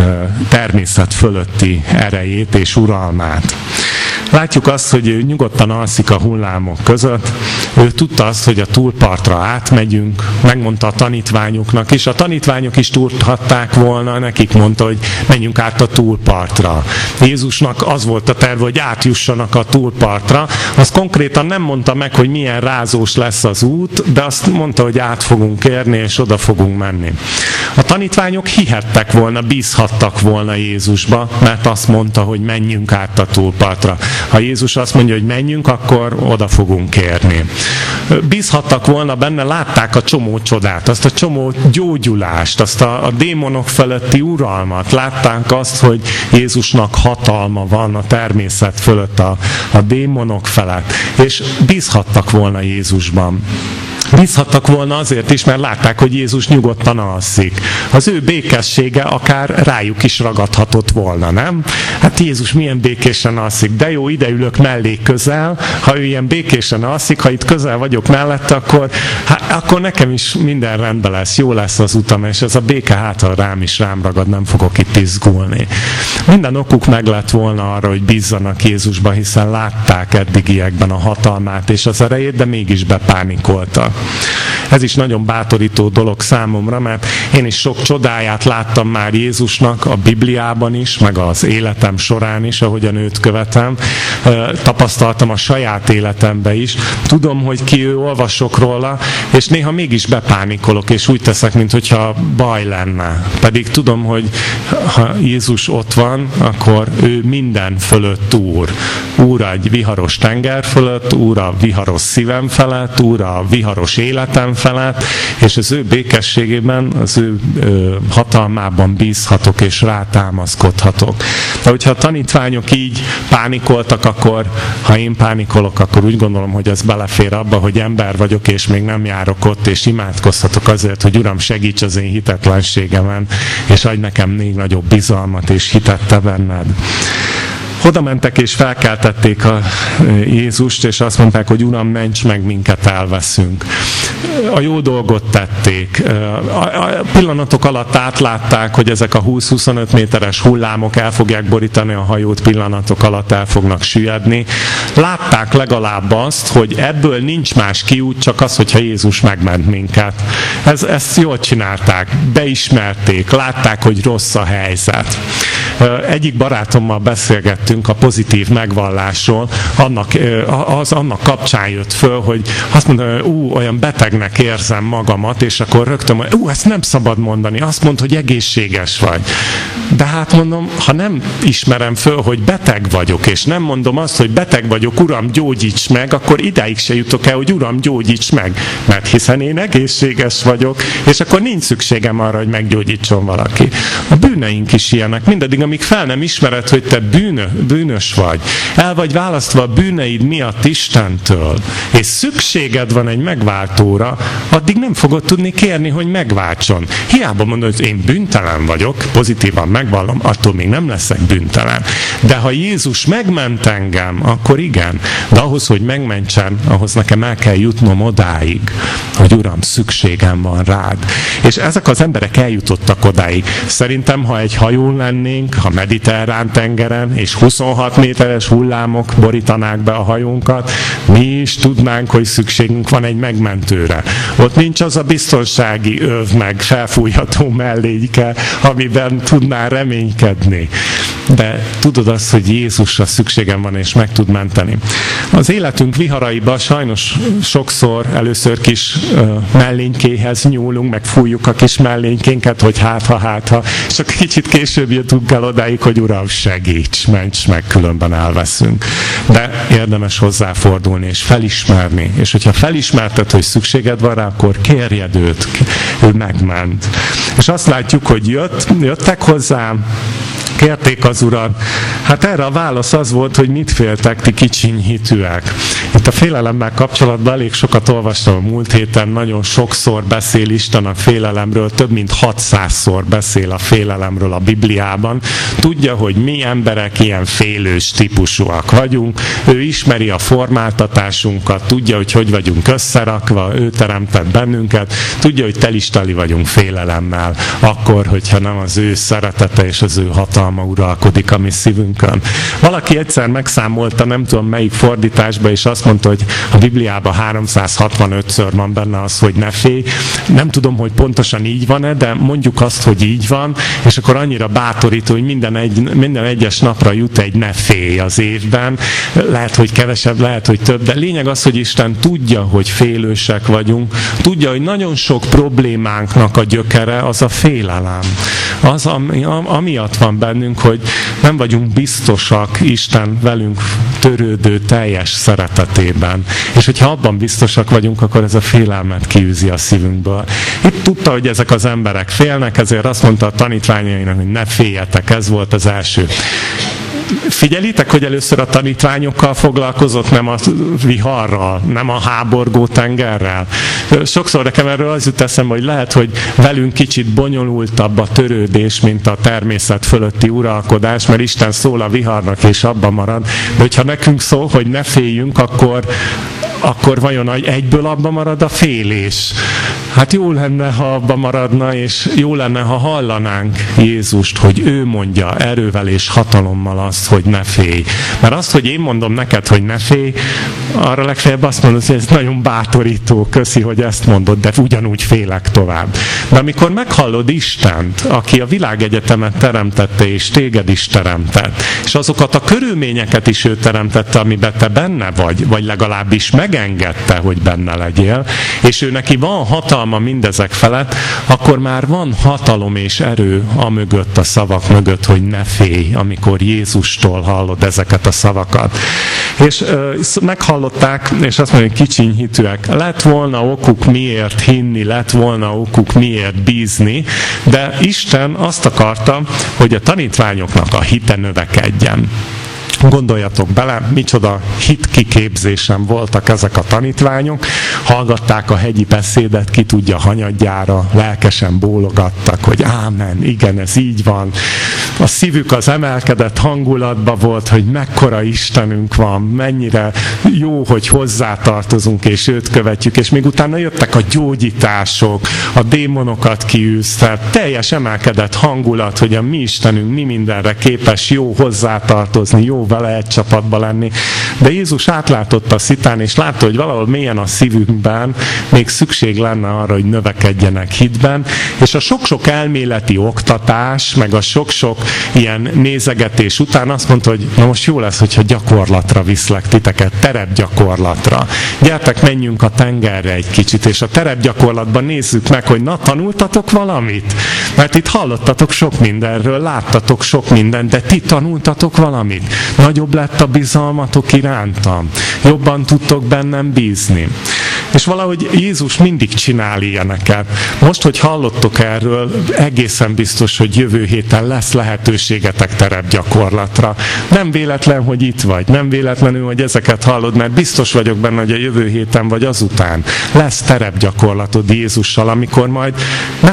természet fölötti erejét és uralmát. Látjuk azt, hogy ő nyugodtan alszik a hullámok között. Ő tudta azt, hogy a túlpartra átmegyünk, megmondta a tanítványoknak is. A tanítványok is tudhatták volna, nekik mondta, hogy menjünk át a túlpartra. Jézusnak az volt a terve, hogy átjussanak a túlpartra. Azt konkrétan nem mondta meg, hogy milyen rázós lesz az út, de azt mondta, hogy át fogunk érni, és oda fogunk menni. A tanítványok hihettek volna, bízhattak volna Jézusba, mert azt mondta, hogy menjünk át a túlpartra. Ha Jézus azt mondja, hogy menjünk, akkor oda fogunk érni. Bízhattak volna benne, látták a csomó csodát, azt a csomó gyógyulást, azt a, a démonok feletti uralmat, látták azt, hogy Jézusnak hatalma van a természet fölött, a, a démonok felett, és bízhattak volna Jézusban. Bízhattak volna azért is, mert látták, hogy Jézus nyugodtan alszik. Az ő békessége akár rájuk is ragadhatott volna, nem? Hát Jézus milyen békésen alszik, de jó, ide ülök mellé közel, ha ő ilyen békésen alszik, ha itt közel vagyok mellette, akkor, hát, akkor nekem is minden rendben lesz, jó lesz az utam, és ez a béke hátra rám is rám ragad, nem fogok itt izgulni. Minden okuk meg lett volna arra, hogy bízzanak Jézusba, hiszen látták eddigiekben a hatalmát és az erejét, de mégis bepánikoltak. Ez is nagyon bátorító dolog számomra, mert én is sok csodáját láttam már Jézusnak a Bibliában is, meg az életem során is, ahogyan őt követem. Tapasztaltam a saját életembe is. Tudom, hogy ki ő, olvasok róla, és néha mégis bepánikolok, és úgy teszek, mintha baj lenne. Pedig tudom, hogy ha Jézus ott van, akkor ő minden fölött úr. Úr egy viharos tenger fölött, úr a viharos szívem felett, úr a viharos életem felett, és az ő békességében, az ő ö, hatalmában bízhatok, és rátámaszkodhatok. De hogyha a tanítványok így pánikoltak, akkor, ha én pánikolok, akkor úgy gondolom, hogy ez belefér abba, hogy ember vagyok, és még nem járok ott, és imádkozhatok azért, hogy Uram, segíts az én hitetlenségemen, és adj nekem még nagyobb bizalmat, és hitet te benned. Oda mentek és felkeltették a Jézust, és azt mondták, hogy Uram, ments meg, minket elveszünk. A jó dolgot tették. A pillanatok alatt átlátták, hogy ezek a húsz-huszonöt méteres hullámok el fogják borítani a hajót, pillanatok alatt el fognak süllyedni. Látták legalább azt, hogy ebből nincs más kiút, csak az, hogyha Jézus megment minket. Ez, ezt jól csinálták, beismerték, látták, hogy rossz a helyzet. Egyik barátommal beszélgettünk a pozitív megvallásról, annak, az annak kapcsán jött föl, hogy azt mondta, hogy ú, olyan betegnek érzem magamat, és akkor rögtön mondja, ú, ezt nem szabad mondani, azt mondta, hogy egészséges vagy. De hát mondom, ha nem ismerem föl, hogy beteg vagyok, és nem mondom azt, hogy beteg vagyok, Uram, gyógyíts meg, akkor idáig se jutok el, hogy Uram, gyógyíts meg, mert hiszen én egészséges vagyok, és akkor nincs szükségem arra, hogy meggyógyítson valaki. A bűneink is ilyenek, mindaddig, amíg fel nem ismered, hogy te bűnö, bűnös vagy, el vagy választva a bűneid miatt Istentől, és szükséged van egy megváltóra, addig nem fogod tudni kérni, hogy megváltson. Hiába mondod, hogy én bűntelen vagyok, pozitívan megvallom, attól még nem leszek bűntelen. De ha Jézus megment engem, akkor igen. De ahhoz, hogy megmentsen, ahhoz nekem el kell jutnom odáig, hogy Uram, szükségem van rád. És ezek az emberek eljutottak odáig. Szerintem, ha egy hajón lennénk, ha mediterrán tengeren, és huszonhat méteres hullámok borítanák be a hajónkat, mi is tudnánk, hogy szükségünk van egy megmentőre. Ott nincs az a biztonsági öv meg felfújható melléke, amiben tudnál reménykedni. De tudod azt, hogy Jézusra szükségem van, és meg tud menteni. Az életünk viharaiba sajnos sokszor először kis uh, mellénykéhez nyúlunk, meg fújjuk a kis mellénykénket, hogy hát ha, hát ha, és akkor kicsit később jutunk el odáig, hogy Uram, segíts, ments meg, különben elveszünk. De érdemes hozzáfordulni, és felismerni. És hogyha felismerted, hogy szükséged van rá, akkor kérjed őt, ő megment. És azt látjuk, hogy jött, jöttek hozzám, kérték az Urat. Hát erre a válasz az volt, hogy mit féltek, ti kicsiny hitűek. Itt a félelemmel kapcsolatban elég sokat olvastam a múlt héten, nagyon sokszor beszél Isten a félelemről, több mint hatszázszor beszél a félelemről a Bibliában. Tudja, hogy mi emberek ilyen félős típusúak vagyunk, ő ismeri a formáltatásunkat, tudja, hogy hogy vagyunk összerakva, ő teremtett bennünket, tudja, hogy telistali vagyunk félelemmel, akkor, hogyha nem az ő szeretete és az ő hatalma uralkodik a mi szívünkön. Valaki egyszer megszámolta, nem tudom melyik fordításban, és azt mondta, hogy a Bibliában háromszázhatvanötször van benne az, hogy ne félj. Nem tudom, hogy pontosan így van-e, de mondjuk azt, hogy így van, és akkor annyira bátorító, hogy minden, egy, minden egyes napra jut egy ne félj az évben. Lehet, hogy kevesebb, lehet, hogy több, de lényeg az, hogy Isten tudja, hogy félősek vagyunk, tudja, hogy nagyon sok problémánknak a gyökere az a félelem. Az, ami, amiatt van bennünk, hogy nem vagyunk biztosak Isten velünk törődő teljes szeretetében. És hogyha abban biztosak vagyunk, akkor ez a félelmet kiűzi a szívünkből. Itt tudta, hogy ezek az emberek félnek, ezért azt mondta a tanítványainak, hogy ne féljetek, ez volt az első. Figyelitek, hogy először a tanítványokkal foglalkozott, nem a viharral, nem a háborgó tengerrel. Sokszor nekem erről az jut eszembe, hogy lehet, hogy velünk kicsit bonyolultabb a törődés, mint a természet fölötti uralkodás, mert Isten szól a viharnak, és abban marad. De hogyha nekünk szól, hogy ne féljünk, akkor akkor vajon egyből abba marad a félés? Hát jó lenne, ha abba maradna, és jó lenne, ha hallanánk Jézust, hogy ő mondja erővel és hatalommal azt, hogy ne félj. Mert azt, hogy én mondom neked, hogy ne félj, arra legfeljebb azt mondod, hogy ez nagyon bátorító, köszi, hogy ezt mondod, de ugyanúgy félek tovább. De amikor meghallod Istent, aki a világegyetemet teremtette, és téged is teremtett, és azokat a körülményeket is ő teremtette, amiben te benne vagy, vagy legalábbis megengedte, hogy benne legyél, és ő neki van hatalma mindezek felett, akkor már van hatalom és erő amögött, a szavak mögött, hogy ne félj, amikor Jézustól hallod ezeket a szavakat. És ö, meghallották, és azt mondja, hogy kicsiny hitűek. Lett volna okuk miért hinni, lett volna okuk miért bízni, de Isten azt akarta, hogy a tanítványoknak a hite növekedjen. Gondoljatok bele, micsoda hitkiképzésen voltak ezek a tanítványok, hallgatták a hegyi beszédet, ki tudja hanyadjára, lelkesen bólogattak, hogy ámen, igen, ez így van. A szívük az emelkedett hangulatban volt, hogy mekkora Istenünk van, mennyire jó, hogy hozzátartozunk és őt követjük, és még utána jöttek a gyógyítások, a démonokat kiűzte, teljes emelkedett hangulat, hogy a mi Istenünk mi mindenre képes, jó hozzátartozni, jó vele egy csapatba lenni. De Jézus átlátott a szitán, és látta, hogy valahol mélyen a szívünkben még szükség lenne arra, hogy növekedjenek hitben, és a sok-sok elméleti oktatás, meg a sok-sok ilyen nézegetés után azt mondta, hogy na most jó lesz, hogyha gyakorlatra viszlek titeket, terepgyakorlatra. Gyertek, menjünk a tengerre egy kicsit, és a terepgyakorlatban nézzük meg, hogy na, tanultatok valamit? Mert itt hallottatok sok mindenről, láttatok sok mindent, de ti tanultatok valamit. Nagyobb lett a bizalmatok irántam. Jobban tudtok bennem bízni. És valahogy Jézus mindig csinál ilyeneket. Most, hogy hallottok erről, egészen biztos, hogy jövő héten lesz lehetőségetek terepgyakorlatra. Nem véletlen, hogy itt vagy. Nem véletlenül, hogy ezeket hallod, mert biztos vagyok benne, hogy a jövő héten vagy azután lesz terepgyakorlatod Jézussal, amikor majd meg,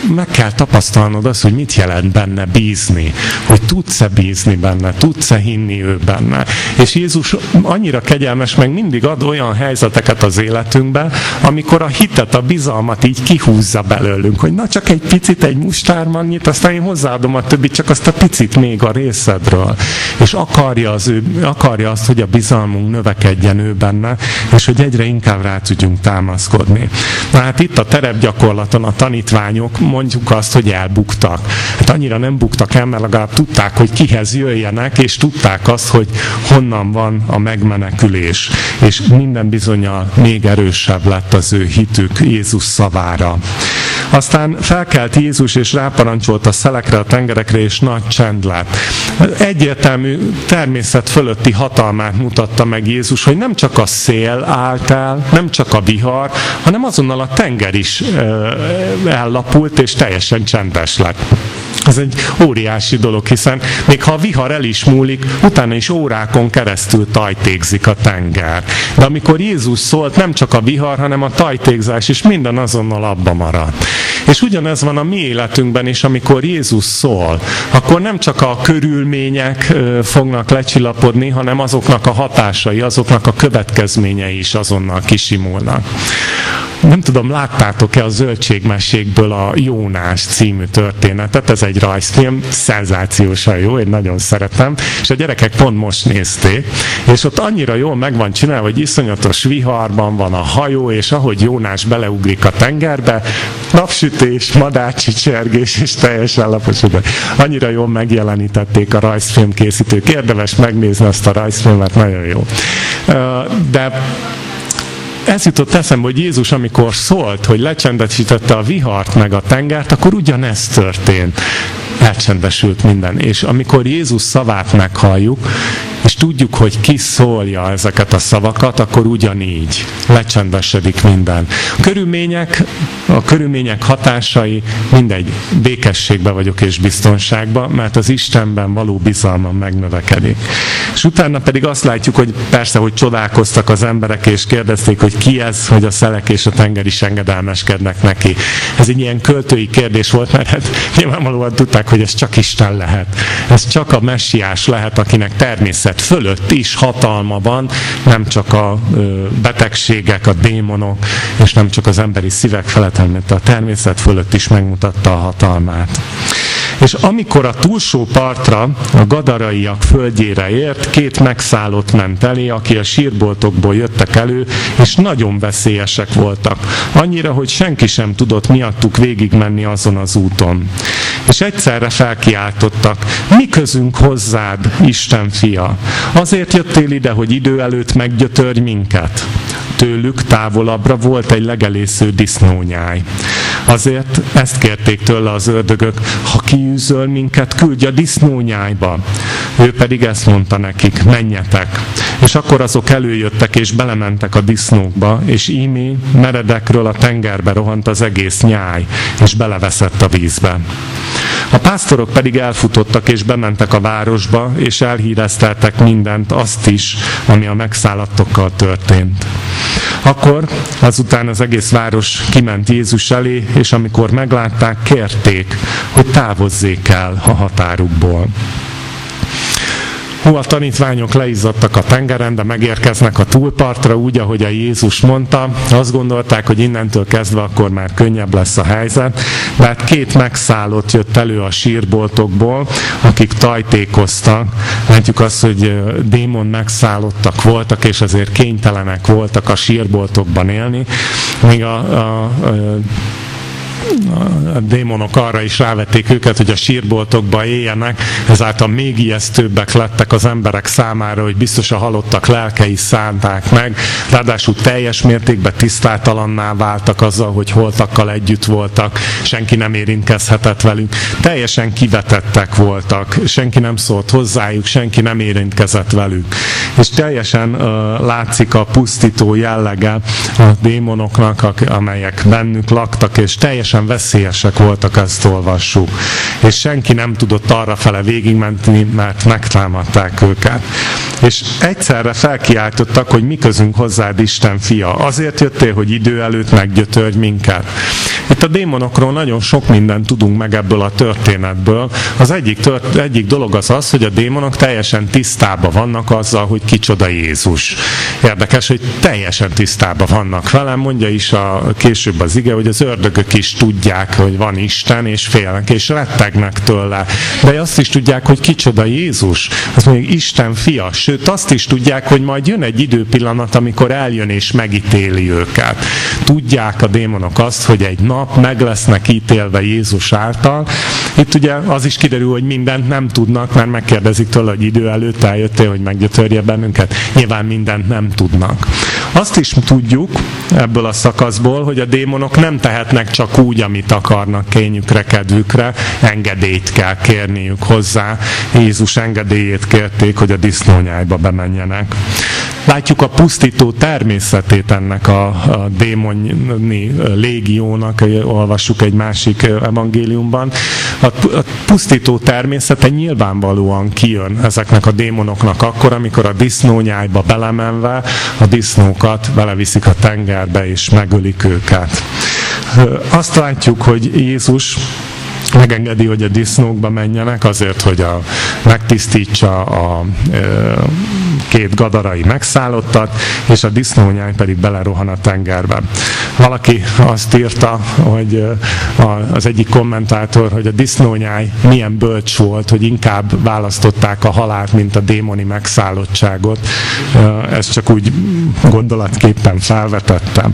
meg kell tapasztalnod azt, hogy mit jelent benne bízni, hogy tudsz-e bízni benne, tudsz-e hinni ő benne. És Jézus annyira kegyelmes, meg mindig ad olyan helyzeteket az életünkbe, amikor a hitet, a bizalmat így kihúzza belőlünk, hogy na csak egy picit, egy mustármannyit, aztán én hozzáadom a többit, csak azt a picit még a részedről. És akarja, az ő, akarja azt, hogy a bizalmunk növekedjen ő benne, és hogy egyre inkább rá tudjunk támaszkodni. Na hát itt a terepgyakorlaton a tanítványok mondjuk azt, hogy elbuktak. Hát annyira nem buktak el, mert legalább tudták, hogy kihez jöjjenek, és tudták azt, hogy honnan van a megmenekülés. És minden bizonnyal még erősebb lett az ő hitük Jézus szavára. Aztán felkelt Jézus, és ráparancsolt a szelekre, a tengerekre, és nagy csend lett. Egyértelmű természet fölötti hatalmát mutatta meg Jézus, hogy nem csak a szél állt el, nem csak a vihar, hanem azonnal a tenger is ellapult, és teljesen csendes lett. Ez egy óriási dolog, hiszen még ha a vihar el is múlik, utána is órákon keresztül tajtékzik a tenger. De amikor Jézus szólt, nem csak a vihar, hanem a tajtékzás is minden azonnal abba marad. És ugyanez van a mi életünkben is, amikor Jézus szól, akkor nem csak a körülmények fognak lecsillapodni, hanem azoknak a hatásai, azoknak a következményei is azonnal kisimulnak. Nem tudom, láttátok-e a Zöldségmesékből a Jónás című történetet? Ez egy rajzfilm, szenzációsan jó, én nagyon szeretem, és a gyerekek pont most nézték, és ott annyira jól meg van csinálva, hogy iszonyatos viharban van a hajó, és ahogy Jónás beleugrik a tengerbe, napsütés, madárcsicsergés, és teljesen laposodás. Annyira jól megjelenítették a rajzfilm készítők. Érdemes megnézni azt a rajzfilmet, nagyon jó. De ez jutott eszembe, hogy Jézus, amikor szólt, hogy lecsendesítette a vihart meg a tengert, akkor ugyanez történt. Elcsendesült minden. És amikor Jézus szavát meghalljuk, és tudjuk, hogy ki szólja ezeket a szavakat, akkor ugyanígy lecsendesedik minden. A körülmények, a körülmények hatásai mindegy, békességben vagyok és biztonságban, mert az Istenben való bizalmam megnövekedik. És utána pedig azt látjuk, hogy persze, hogy csodálkoztak az emberek, és kérdezték, hogy ki ez, hogy a szelek és a tenger is engedelmeskednek neki. Ez egy ilyen költői kérdés volt, mert hát nyilvánvalóan tudták, hogy ez csak Isten lehet. Ez csak a messiás lehet, akinek természet fölött is hatalma van, nem csak a betegségek, a démonok, és nem csak az emberi szívek felett, hanem a természet fölött is megmutatta a hatalmát. És amikor a túlsó partra, a gadaraiak földjére ért, két megszállott ment elé, aki a sírboltokból jöttek elő, és nagyon veszélyesek voltak. Annyira, hogy senki sem tudott miattuk végigmenni azon az úton. És egyszerre felkiáltottak, mi közünk hozzád, Isten fia? Azért jöttél ide, hogy idő előtt meggyötörj minket? Tőlük távolabbra volt egy legelésző disznónyáj. Azért ezt kérték tőle az ördögök, ha kiűzöl minket, küldj a disznónyájba. Ő pedig ezt mondta nekik, menjetek. És akkor azok előjöttek és belementek a disznókba, és ímé meredekről a tengerbe rohant az egész nyáj, és beleveszett a vízbe. A pásztorok pedig elfutottak és bementek a városba, és elhírezteltek mindent, azt is, ami a megszállattokkal történt. Akkor azután az egész város kiment Jézus elé, és amikor meglátták, kérték, hogy távozzék el a határukból. Hú, a tanítványok leizzadtak a tengeren, de megérkeznek a túlpartra úgy, ahogy a Jézus mondta. Azt gondolták, hogy innentől kezdve akkor már könnyebb lesz a helyzet. De hát két megszállott jött elő a sírboltokból, akik tajtékoztak. Látjuk azt, hogy démon megszállottak voltak, és azért kénytelenek voltak a sírboltokban élni. Míg a, a, a a démonok arra is rávették őket, hogy a sírboltokba éljenek, ezáltal még ijesztőbbek lettek az emberek számára, hogy biztos a halottak lelkei szánták meg, ráadásul teljes mértékben tisztátalanná váltak azzal, hogy holtakkal együtt voltak, senki nem érintkezhetett velük, teljesen kivetettek voltak, senki nem szólt hozzájuk, senki nem érintkezett velük. És teljesen uh, látszik a pusztító jellege a démonoknak, amelyek bennük laktak, és teljesen veszélyesek voltak, ezt olvassuk. És senki nem tudott arrafele végigmenni, mert megtámadták őket. És egyszerre felkiáltottak, hogy mi közünk hozzád, Isten fia. Azért jöttél, hogy idő előtt meggyötörj minket. Itt a démonokról nagyon sok mindent tudunk meg ebből a történetből. Az egyik, tört, egyik dolog az az, hogy a démonok teljesen tisztában vannak azzal, hogy kicsoda Jézus. Érdekes, hogy teljesen tisztában vannak vele, mondja is a, később az ige, hogy az ördögök is tudják, hogy van Isten, és félnek, és rettegnek tőle. De azt is tudják, hogy kicsoda Jézus. Azt mondjuk Isten fia. Sőt, azt is tudják, hogy majd jön egy időpillanat, amikor eljön és megítéli őket. Tudják a démonok azt, hogy egy nap meg lesznek ítélve Jézus által. Itt ugye az is kiderül, hogy mindent nem tudnak, mert megkérdezik tőle, hogy idő előtt eljöttél, hogy meggyötörje bennünket. Nyilván mindent nem tudnak. Azt is tudjuk ebből a szakaszból, hogy a démonok nem tehetnek csak úgy, amit akarnak, kényükre, kedvükre, engedélyt kell kérniük hozzá. Jézus engedélyét kérték, hogy a disznónyájba bemenjenek. Látjuk a pusztító természetét ennek a, a démoni légiónak, olvassuk egy másik evangéliumban. A, a pusztító természete nyilvánvalóan kijön ezeknek a démonoknak akkor, amikor a disznónyájba belemenve a disznókat beleviszik a tengerbe és megölik őket. Azt látjuk, hogy Jézus megengedi, hogy a disznókba menjenek azért, hogy a, megtisztítsa a e, két gadarai megszállottat, és a disznónyáj pedig belerohan a tengerbe. Valaki azt írta, hogy a, az egyik kommentátor, hogy a disznónyáj milyen bölcs volt, hogy inkább választották a halált, mint a démoni megszállottságot. Ezt csak úgy gondolatképpen felvetettem.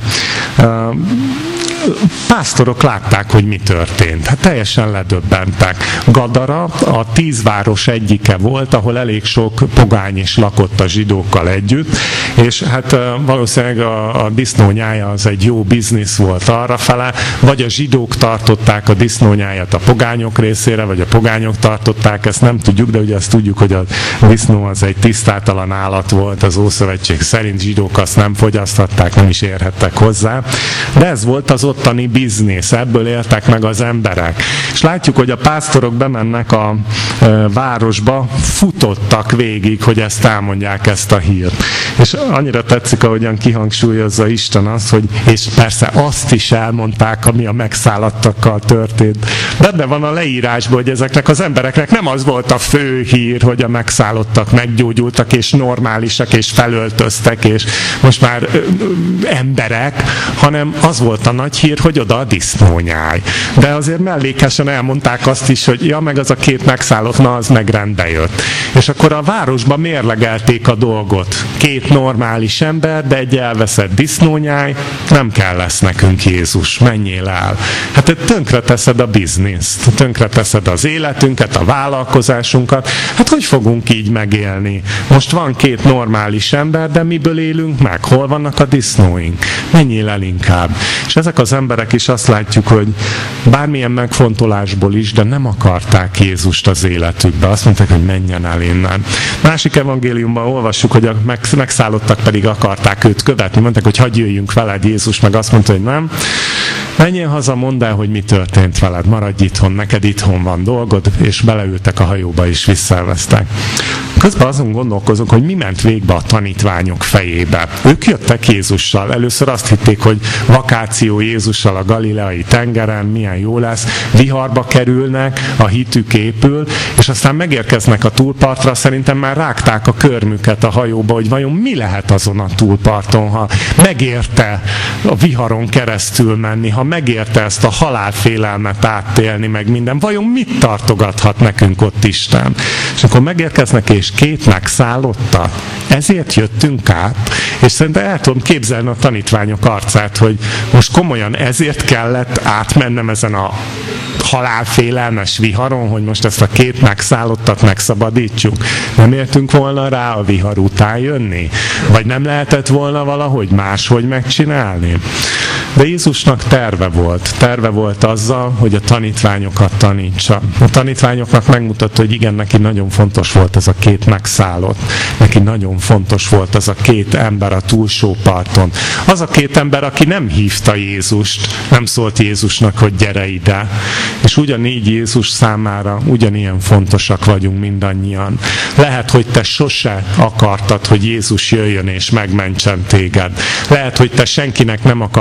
Pásztorok látták, hogy mi történt. Hát teljesen ledöbbentek. Gadara a tíz város egyike volt, ahol elég sok pogány is lakott a zsidókkal együtt, és hát valószínűleg a, a disznónyája az egy jó biznisz volt arrafele, vagy a zsidók tartották a disznónyáját a pogányok részére, vagy a pogányok tartották, ezt nem tudjuk, de ugye azt tudjuk, hogy a disznó az egy tisztátalan állat volt, az Ószövetség szerint zsidók azt nem fogyaszthatták, nem is érhettek hozzá. De ez volt az ottani biznisz, ebből éltek meg az emberek. És látjuk, hogy a pásztorok bemennek a e, városba, futottak végig, hogy ezt elmondják, ezt a hírt. És annyira tetszik, ahogyan kihangsúlyozza Isten azt, hogy és persze azt is elmondták, ami a megszállottakkal történt. Benne van a leírásban, hogy ezeknek az embereknek nem az volt a fő hír, hogy a megszállottak meggyógyultak, és normálisak, és felöltöztek, és most már ö, ö, emberek, hanem az volt a nagy hír, hogy oda a disznónyáj. De azért mellékesen elmondták azt is, hogy ja, meg az a két megszállott, na az meg rendbe jött. És akkor a városban mérlegelték a dolgot. Két normális ember, de egy elveszett disznónyáj, nem kell lesz nekünk Jézus, menjél el. Hát te tönkre teszed a bizniszt, tönkre teszed az életünket, a vállalkozásunkat, hát hogy fogunk így megélni? Most van két normális ember, de miből élünk meg? Hol vannak a disznóink? Menjél el inkább. És ezek az emberek is azt látjuk, hogy bármilyen megfontolásból is, de nem akarták Jézust az életükbe. Azt mondták, hogy menjen el innen. Másik evangéliumban olvassuk, hogy a megszállottak pedig akarták őt követni. Mondták, hogy hagyj jöjjünk veled, Jézus meg azt mondta, hogy nem. Menjél haza, mondd el, hogy mi történt veled, maradj itthon, neked itthon van dolgod, és beleültek a hajóba és visszaelveztek. Közben azon gondolkozunk, hogy mi ment végbe a tanítványok fejébe. Ők jöttek Jézussal. Először azt hitték, hogy vakáció Jézussal a galileai tengeren, milyen jó lesz, viharba kerülnek, a hitük épül, és aztán megérkeznek a túlpartra, szerintem már rágták a körmüket a hajóba, hogy vajon mi lehet azon a túlparton, ha megérte a viharon keresztül menni, ha megérte ezt a halálfélelmet átélni, meg minden, vajon mit tartogathat nekünk ott Isten? És akkor megérkeznek, és két megszállotta. Ezért jöttünk át, és szerintem el tudom képzelni a tanítványok arcát, hogy most komolyan ezért kellett átmennem ezen a halálfélelmes viharon, hogy most ezt a két megszállottat megszabadítsuk. Nem értünk volna rá a vihar után jönni? Vagy nem lehetett volna valahogy máshogy megcsinálni? De Jézusnak terve volt. Terve volt azzal, hogy a tanítványokat tanítsa. A tanítványoknak megmutatta, hogy igen, neki nagyon fontos volt ez a két megszállott. Neki nagyon fontos volt az a két ember a túlsó parton. Az a két ember, aki nem hívta Jézust, nem szólt Jézusnak, hogy gyere ide. És ugyanígy Jézus számára ugyanilyen fontosak vagyunk mindannyian. Lehet, hogy te sose akartad, hogy Jézus jöjjön és megmentsen téged. Lehet, hogy te senkinek nem akartál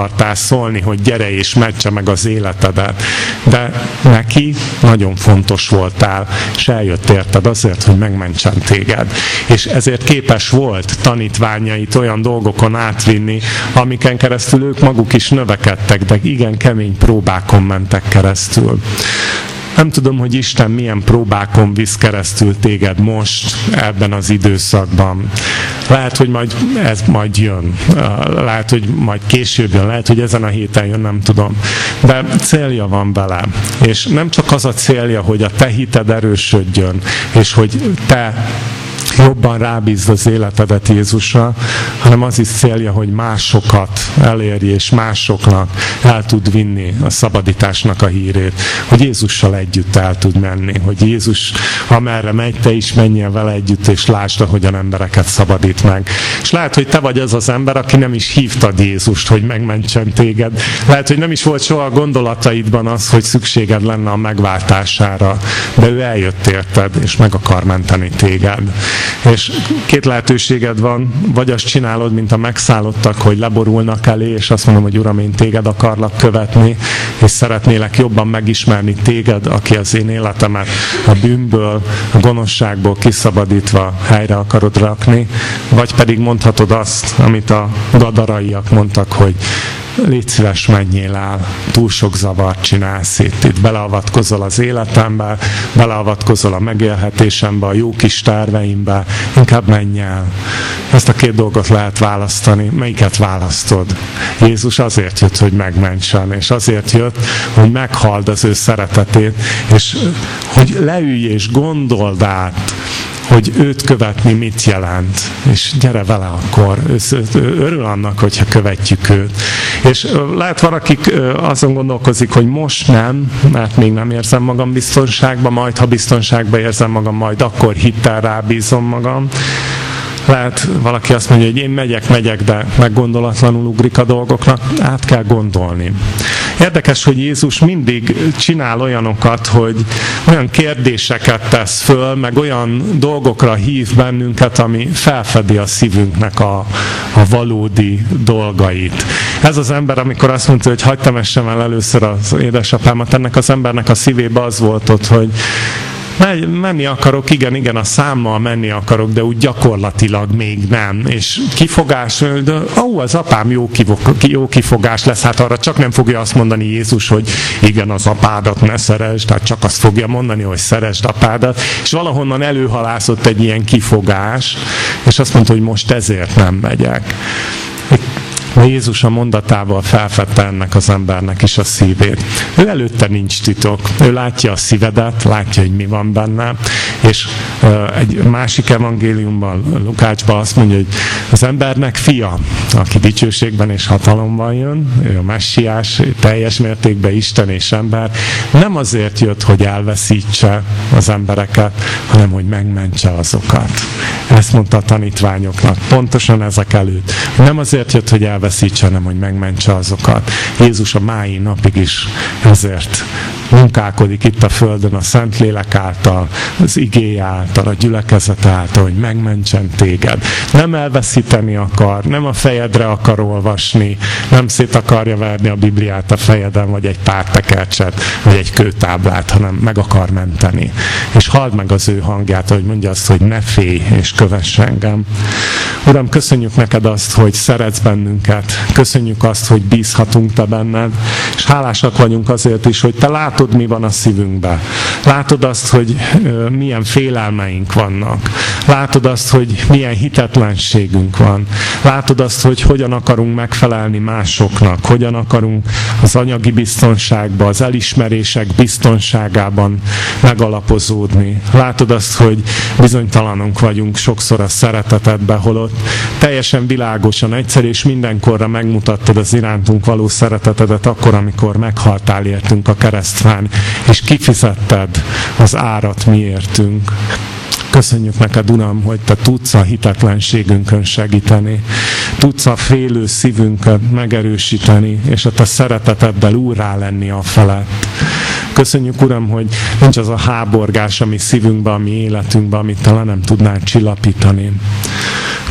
szólni, hogy gyere és mentse meg az életedet. De neki nagyon fontos voltál, és eljött érted azért, hogy megmentsen téged. És ezért képes volt tanítványait olyan dolgokon átvinni, amiken keresztül ők maguk is növekedtek, de igen kemény próbákon mentek keresztül. Nem tudom, hogy Isten milyen próbákon visz keresztül téged most, ebben az időszakban. Lehet, hogy majd ez majd jön. Lehet, hogy majd később jön. Lehet, hogy ezen a héten jön, nem tudom. De célja van vele. És nem csak az a célja, hogy a te hited erősödjön, és hogy te jobban rábízd az életedet Jézusra, hanem az is célja, hogy másokat elérj, és másoknak el tud vinni a szabadításnak a hírét, hogy Jézussal együtt el tud menni, hogy Jézus, amerre megy, te is menjél vele együtt, és lásd, hogyan embereket szabadít meg. És lehet, hogy te vagy az az ember, aki nem is hívtad Jézust, hogy megmentsen téged. Lehet, hogy nem is volt soha a gondolataidban az, hogy szükséged lenne a megváltására, de ő eljött érted, és meg akar menteni téged. És két lehetőséged van, vagy azt csinálod, mint a megszállottak, hogy leborulnak elé, és azt mondom, hogy Uram, én téged akarlak követni, és szeretnélek jobban megismerni téged, aki az én életemet a bűnből, a gonoszságból kiszabadítva helyre akarod rakni, vagy pedig mondhatod azt, amit a gadaraiak mondtak, hogy légy szíves, menjél el, túl sok zavart csinálsz itt, itt beleavatkozol az életembe, beleavatkozol a megélhetésembe, a jó kis terveimbe, inkább menj el. Ezt a két dolgot lehet választani. Melyiket választod? Jézus azért jött, hogy megmentsen, és azért jött, hogy meghald az ő szeretetét, és hogy leülj és gondold át, hogy őt követni mit jelent, és gyere vele akkor, örül annak, hogyha követjük őt. És lehet valakik azon gondolkozik, hogy most nem, mert még nem érzem magam biztonságban, majd ha biztonságban érzem magam, majd akkor hittel rábízom magam. Lehet valaki azt mondja, hogy én megyek, megyek, de meggondolatlanul ugrik a dolgoknak, át kell gondolni. Érdekes, hogy Jézus mindig csinál olyanokat, hogy olyan kérdéseket tesz föl, meg olyan dolgokra hív bennünket, ami felfedi a szívünknek a, a valódi dolgait. Ez az ember, amikor azt mondta, hogy hagyd temessem el először az édesapámat, ennek az embernek a szívébe az volt ott, hogy menni akarok, igen, igen, a számmal menni akarok, de úgy gyakorlatilag még nem. És kifogás, de ó, az apám jó, kivok, jó kifogás lesz, hát arra csak nem fogja azt mondani Jézus, hogy igen, az apádat ne szeresd, tehát csak azt fogja mondani, hogy szeresd apádat. És valahonnan előhalászott egy ilyen kifogás, és azt mondta, hogy most ezért nem megyek. De Jézus a mondatával felfedte ennek az embernek is a szívét. Ő előtte nincs titok. Ő látja a szívedet, látja, hogy mi van benne. És uh, egy másik evangéliumban, Lukácsban azt mondja, hogy az embernek fia, aki dicsőségben és hatalomban jön, ő a messiás, teljes mértékben Isten és ember, nem azért jött, hogy elveszítse az embereket, hanem hogy megmentse azokat. Ezt mondta a tanítványoknak, pontosan ezek előtt. Nem azért jött, hogy elveszítse, hanem hogy megmentse azokat. Jézus a mái napig is ezért munkálkodik itt a földön a Szentlélek által, az igény által, a gyülekezet által, hogy megmentsen téged. Nem elveszíteni akar, nem a fejedre akar olvasni, nem szét akarja verni a Bibliát a fejeden, vagy egy pár tekercset, vagy egy kőtáblát, hanem meg akar menteni. És halld meg az ő hangját, hogy mondja azt, hogy ne félj, és kövess engem. Uram, köszönjük neked azt, hogy szeretsz bennünket. Köszönjük azt, hogy bízhatunk te benned, és hálásak vagyunk azért is, hogy te látod, mi van a szívünkben. Látod azt, hogy uh, milyen félelmeink vannak. Látod azt, hogy milyen hitetlenségünk van. Látod azt, hogy hogyan akarunk megfelelni másoknak, hogyan akarunk az anyagi biztonságban, az elismerések biztonságában megalapozódni. Látod azt, hogy bizonytalanunk vagyunk sokszor a szeretetedbe, holott teljesen világosan, egyszer és mindenkorra megmutattad az irántunk való szeretetedet akkor, amikor meghaltál értünk a keresztfán, és kifizetted az árat miértünk. Köszönjük neked, Uram, hogy te tudsz a hitetlenségünkön segíteni, tudsz a félő szívünket megerősíteni, és a te szereteteddel úrrá lenni a felett. Köszönjük, Uram, hogy nincs az a háborgás a mi szívünkben, a mi életünkben, amit te le nem tudnál csillapítani.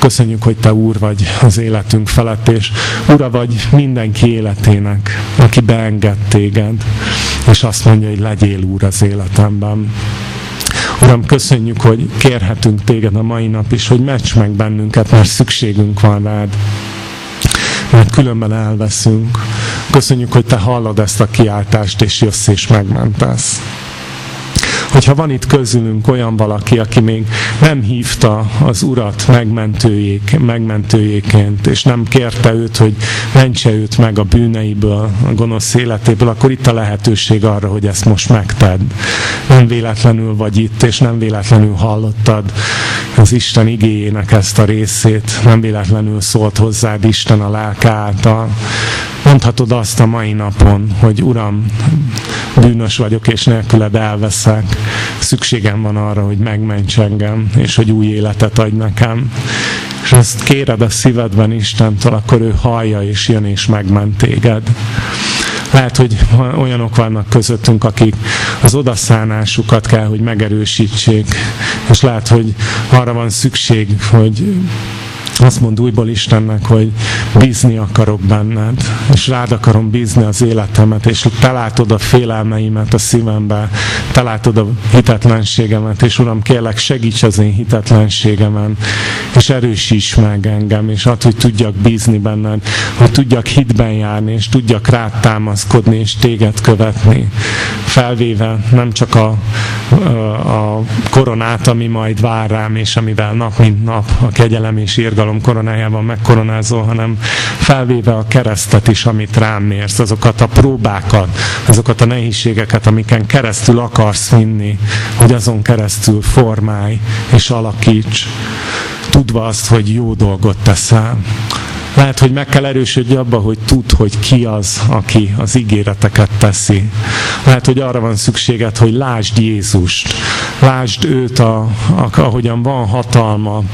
Köszönjük, hogy Te Úr vagy az életünk felett, és Ura vagy mindenki életének, aki beenged Téged, és azt mondja, hogy legyél Úr az életemben. Uram, köszönjük, hogy kérhetünk Téged a mai nap is, hogy ments meg bennünket, mert szükségünk van rád. Mert különben elveszünk. Köszönjük, hogy Te hallod ezt a kiáltást, és jössz és megmentesz. Hogyha van itt közülünk olyan valaki, aki még nem hívta az Urat megmentőjék, megmentőjéként, és nem kérte őt, hogy mentse őt meg a bűneiből, a gonosz életéből, akkor itt a lehetőség arra, hogy ezt most megtedd. Nem véletlenül vagy itt, és nem véletlenül hallottad az Isten igéjének ezt a részét, nem véletlenül szólt hozzád Isten a lelke által. Mondhatod azt a mai napon, hogy Uram, bűnös vagyok, és nélküled elveszek. Szükségem van arra, hogy megments engem, és hogy új életet adj nekem. És ezt kéred a szívedben Istentől, akkor ő hallja, és jön, és megment téged. Lehet, hogy olyanok vannak közöttünk, akik az odaszánásukat kell, hogy megerősítsék. És lehet, hogy arra van szükség, hogy azt mond újból Istennek, hogy bízni akarok benned, és rád akarom bízni az életemet, és Te látod a félelmeimet a szívembe, Te látod a hitetlenségemet, és Uram, kérlek, segíts az én hitetlenségemen, és erősíts meg engem, és add, hogy tudjak bízni benned, hogy tudjak hitben járni, és tudjak rád támaszkodni, és Téged követni, felvéve nem csak a, a, a koronát, ami majd vár rám, és amivel nap mint nap a kegyelem és irgalom koronájában megkoronázol, hanem felvéve a keresztet is, amit rám mérsz, azokat a próbákat, azokat a nehézségeket, amiken keresztül akarsz vinni, hogy azon keresztül formálj és alakíts, tudva azt, hogy jó dolgot teszel. Lehet, hogy meg kell erősödj abba, hogy tudd, hogy ki az, aki az ígéreteket teszi. Lehet, hogy arra van szükséged, hogy lásd Jézust, lásd őt, a, a, ahogyan van hatalma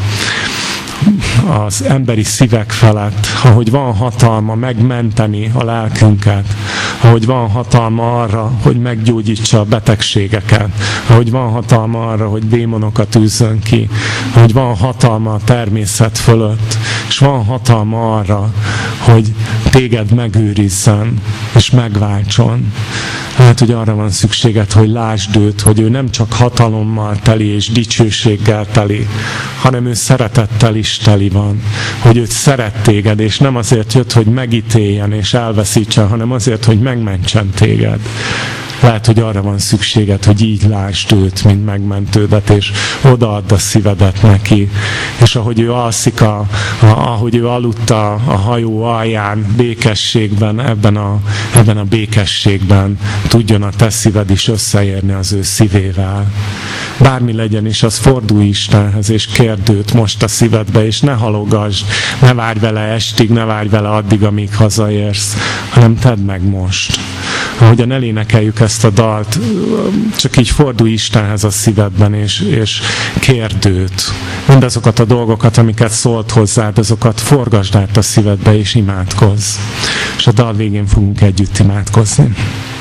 az emberi szívek felett, ahogy van hatalma megmenteni a lelkünket, ahogy van hatalma arra, hogy meggyógyítsa a betegségeket, ahogy van hatalma arra, hogy démonokat űzzön ki, ahogy van hatalma a természet fölött, és van hatalma arra, hogy téged megőrizzen, és megváltson. Lehet, hogy arra van szükséged, hogy lásd őt, hogy ő nem csak hatalommal teli és dicsőséggel teli, hanem ő szeretettel is teli van. Hogy őt szeret téged, és nem azért jött, hogy megítéljen és elveszítsen, hanem azért, hogy megmentsen téged. Lehet, hogy arra van szükséged, hogy így lásd őt, mint megmentődet, és odaadd a szívedet neki. És ahogy ő alszik, a, a, ahogy ő aludt a, a hajó alján, békességben, ebben a, ebben a békességben tudjon a te szíved is összeérni az ő szívével. Bármi legyen is, az fordulj Istenhez, és kérd őt most a szívedbe, és ne halogasd, ne várj vele estig, ne várj vele addig, amíg hazaérsz, hanem tedd meg most. Ahogyan elénekeljük ezt a dalt, csak így fordulj Istenhez a szívedben, és, és kérd őt. Mindazokat a dolgokat, amiket szólt hozzád, azokat forgasd át a szívedbe, és imádkozz. És a dal végén fogunk együtt imádkozni.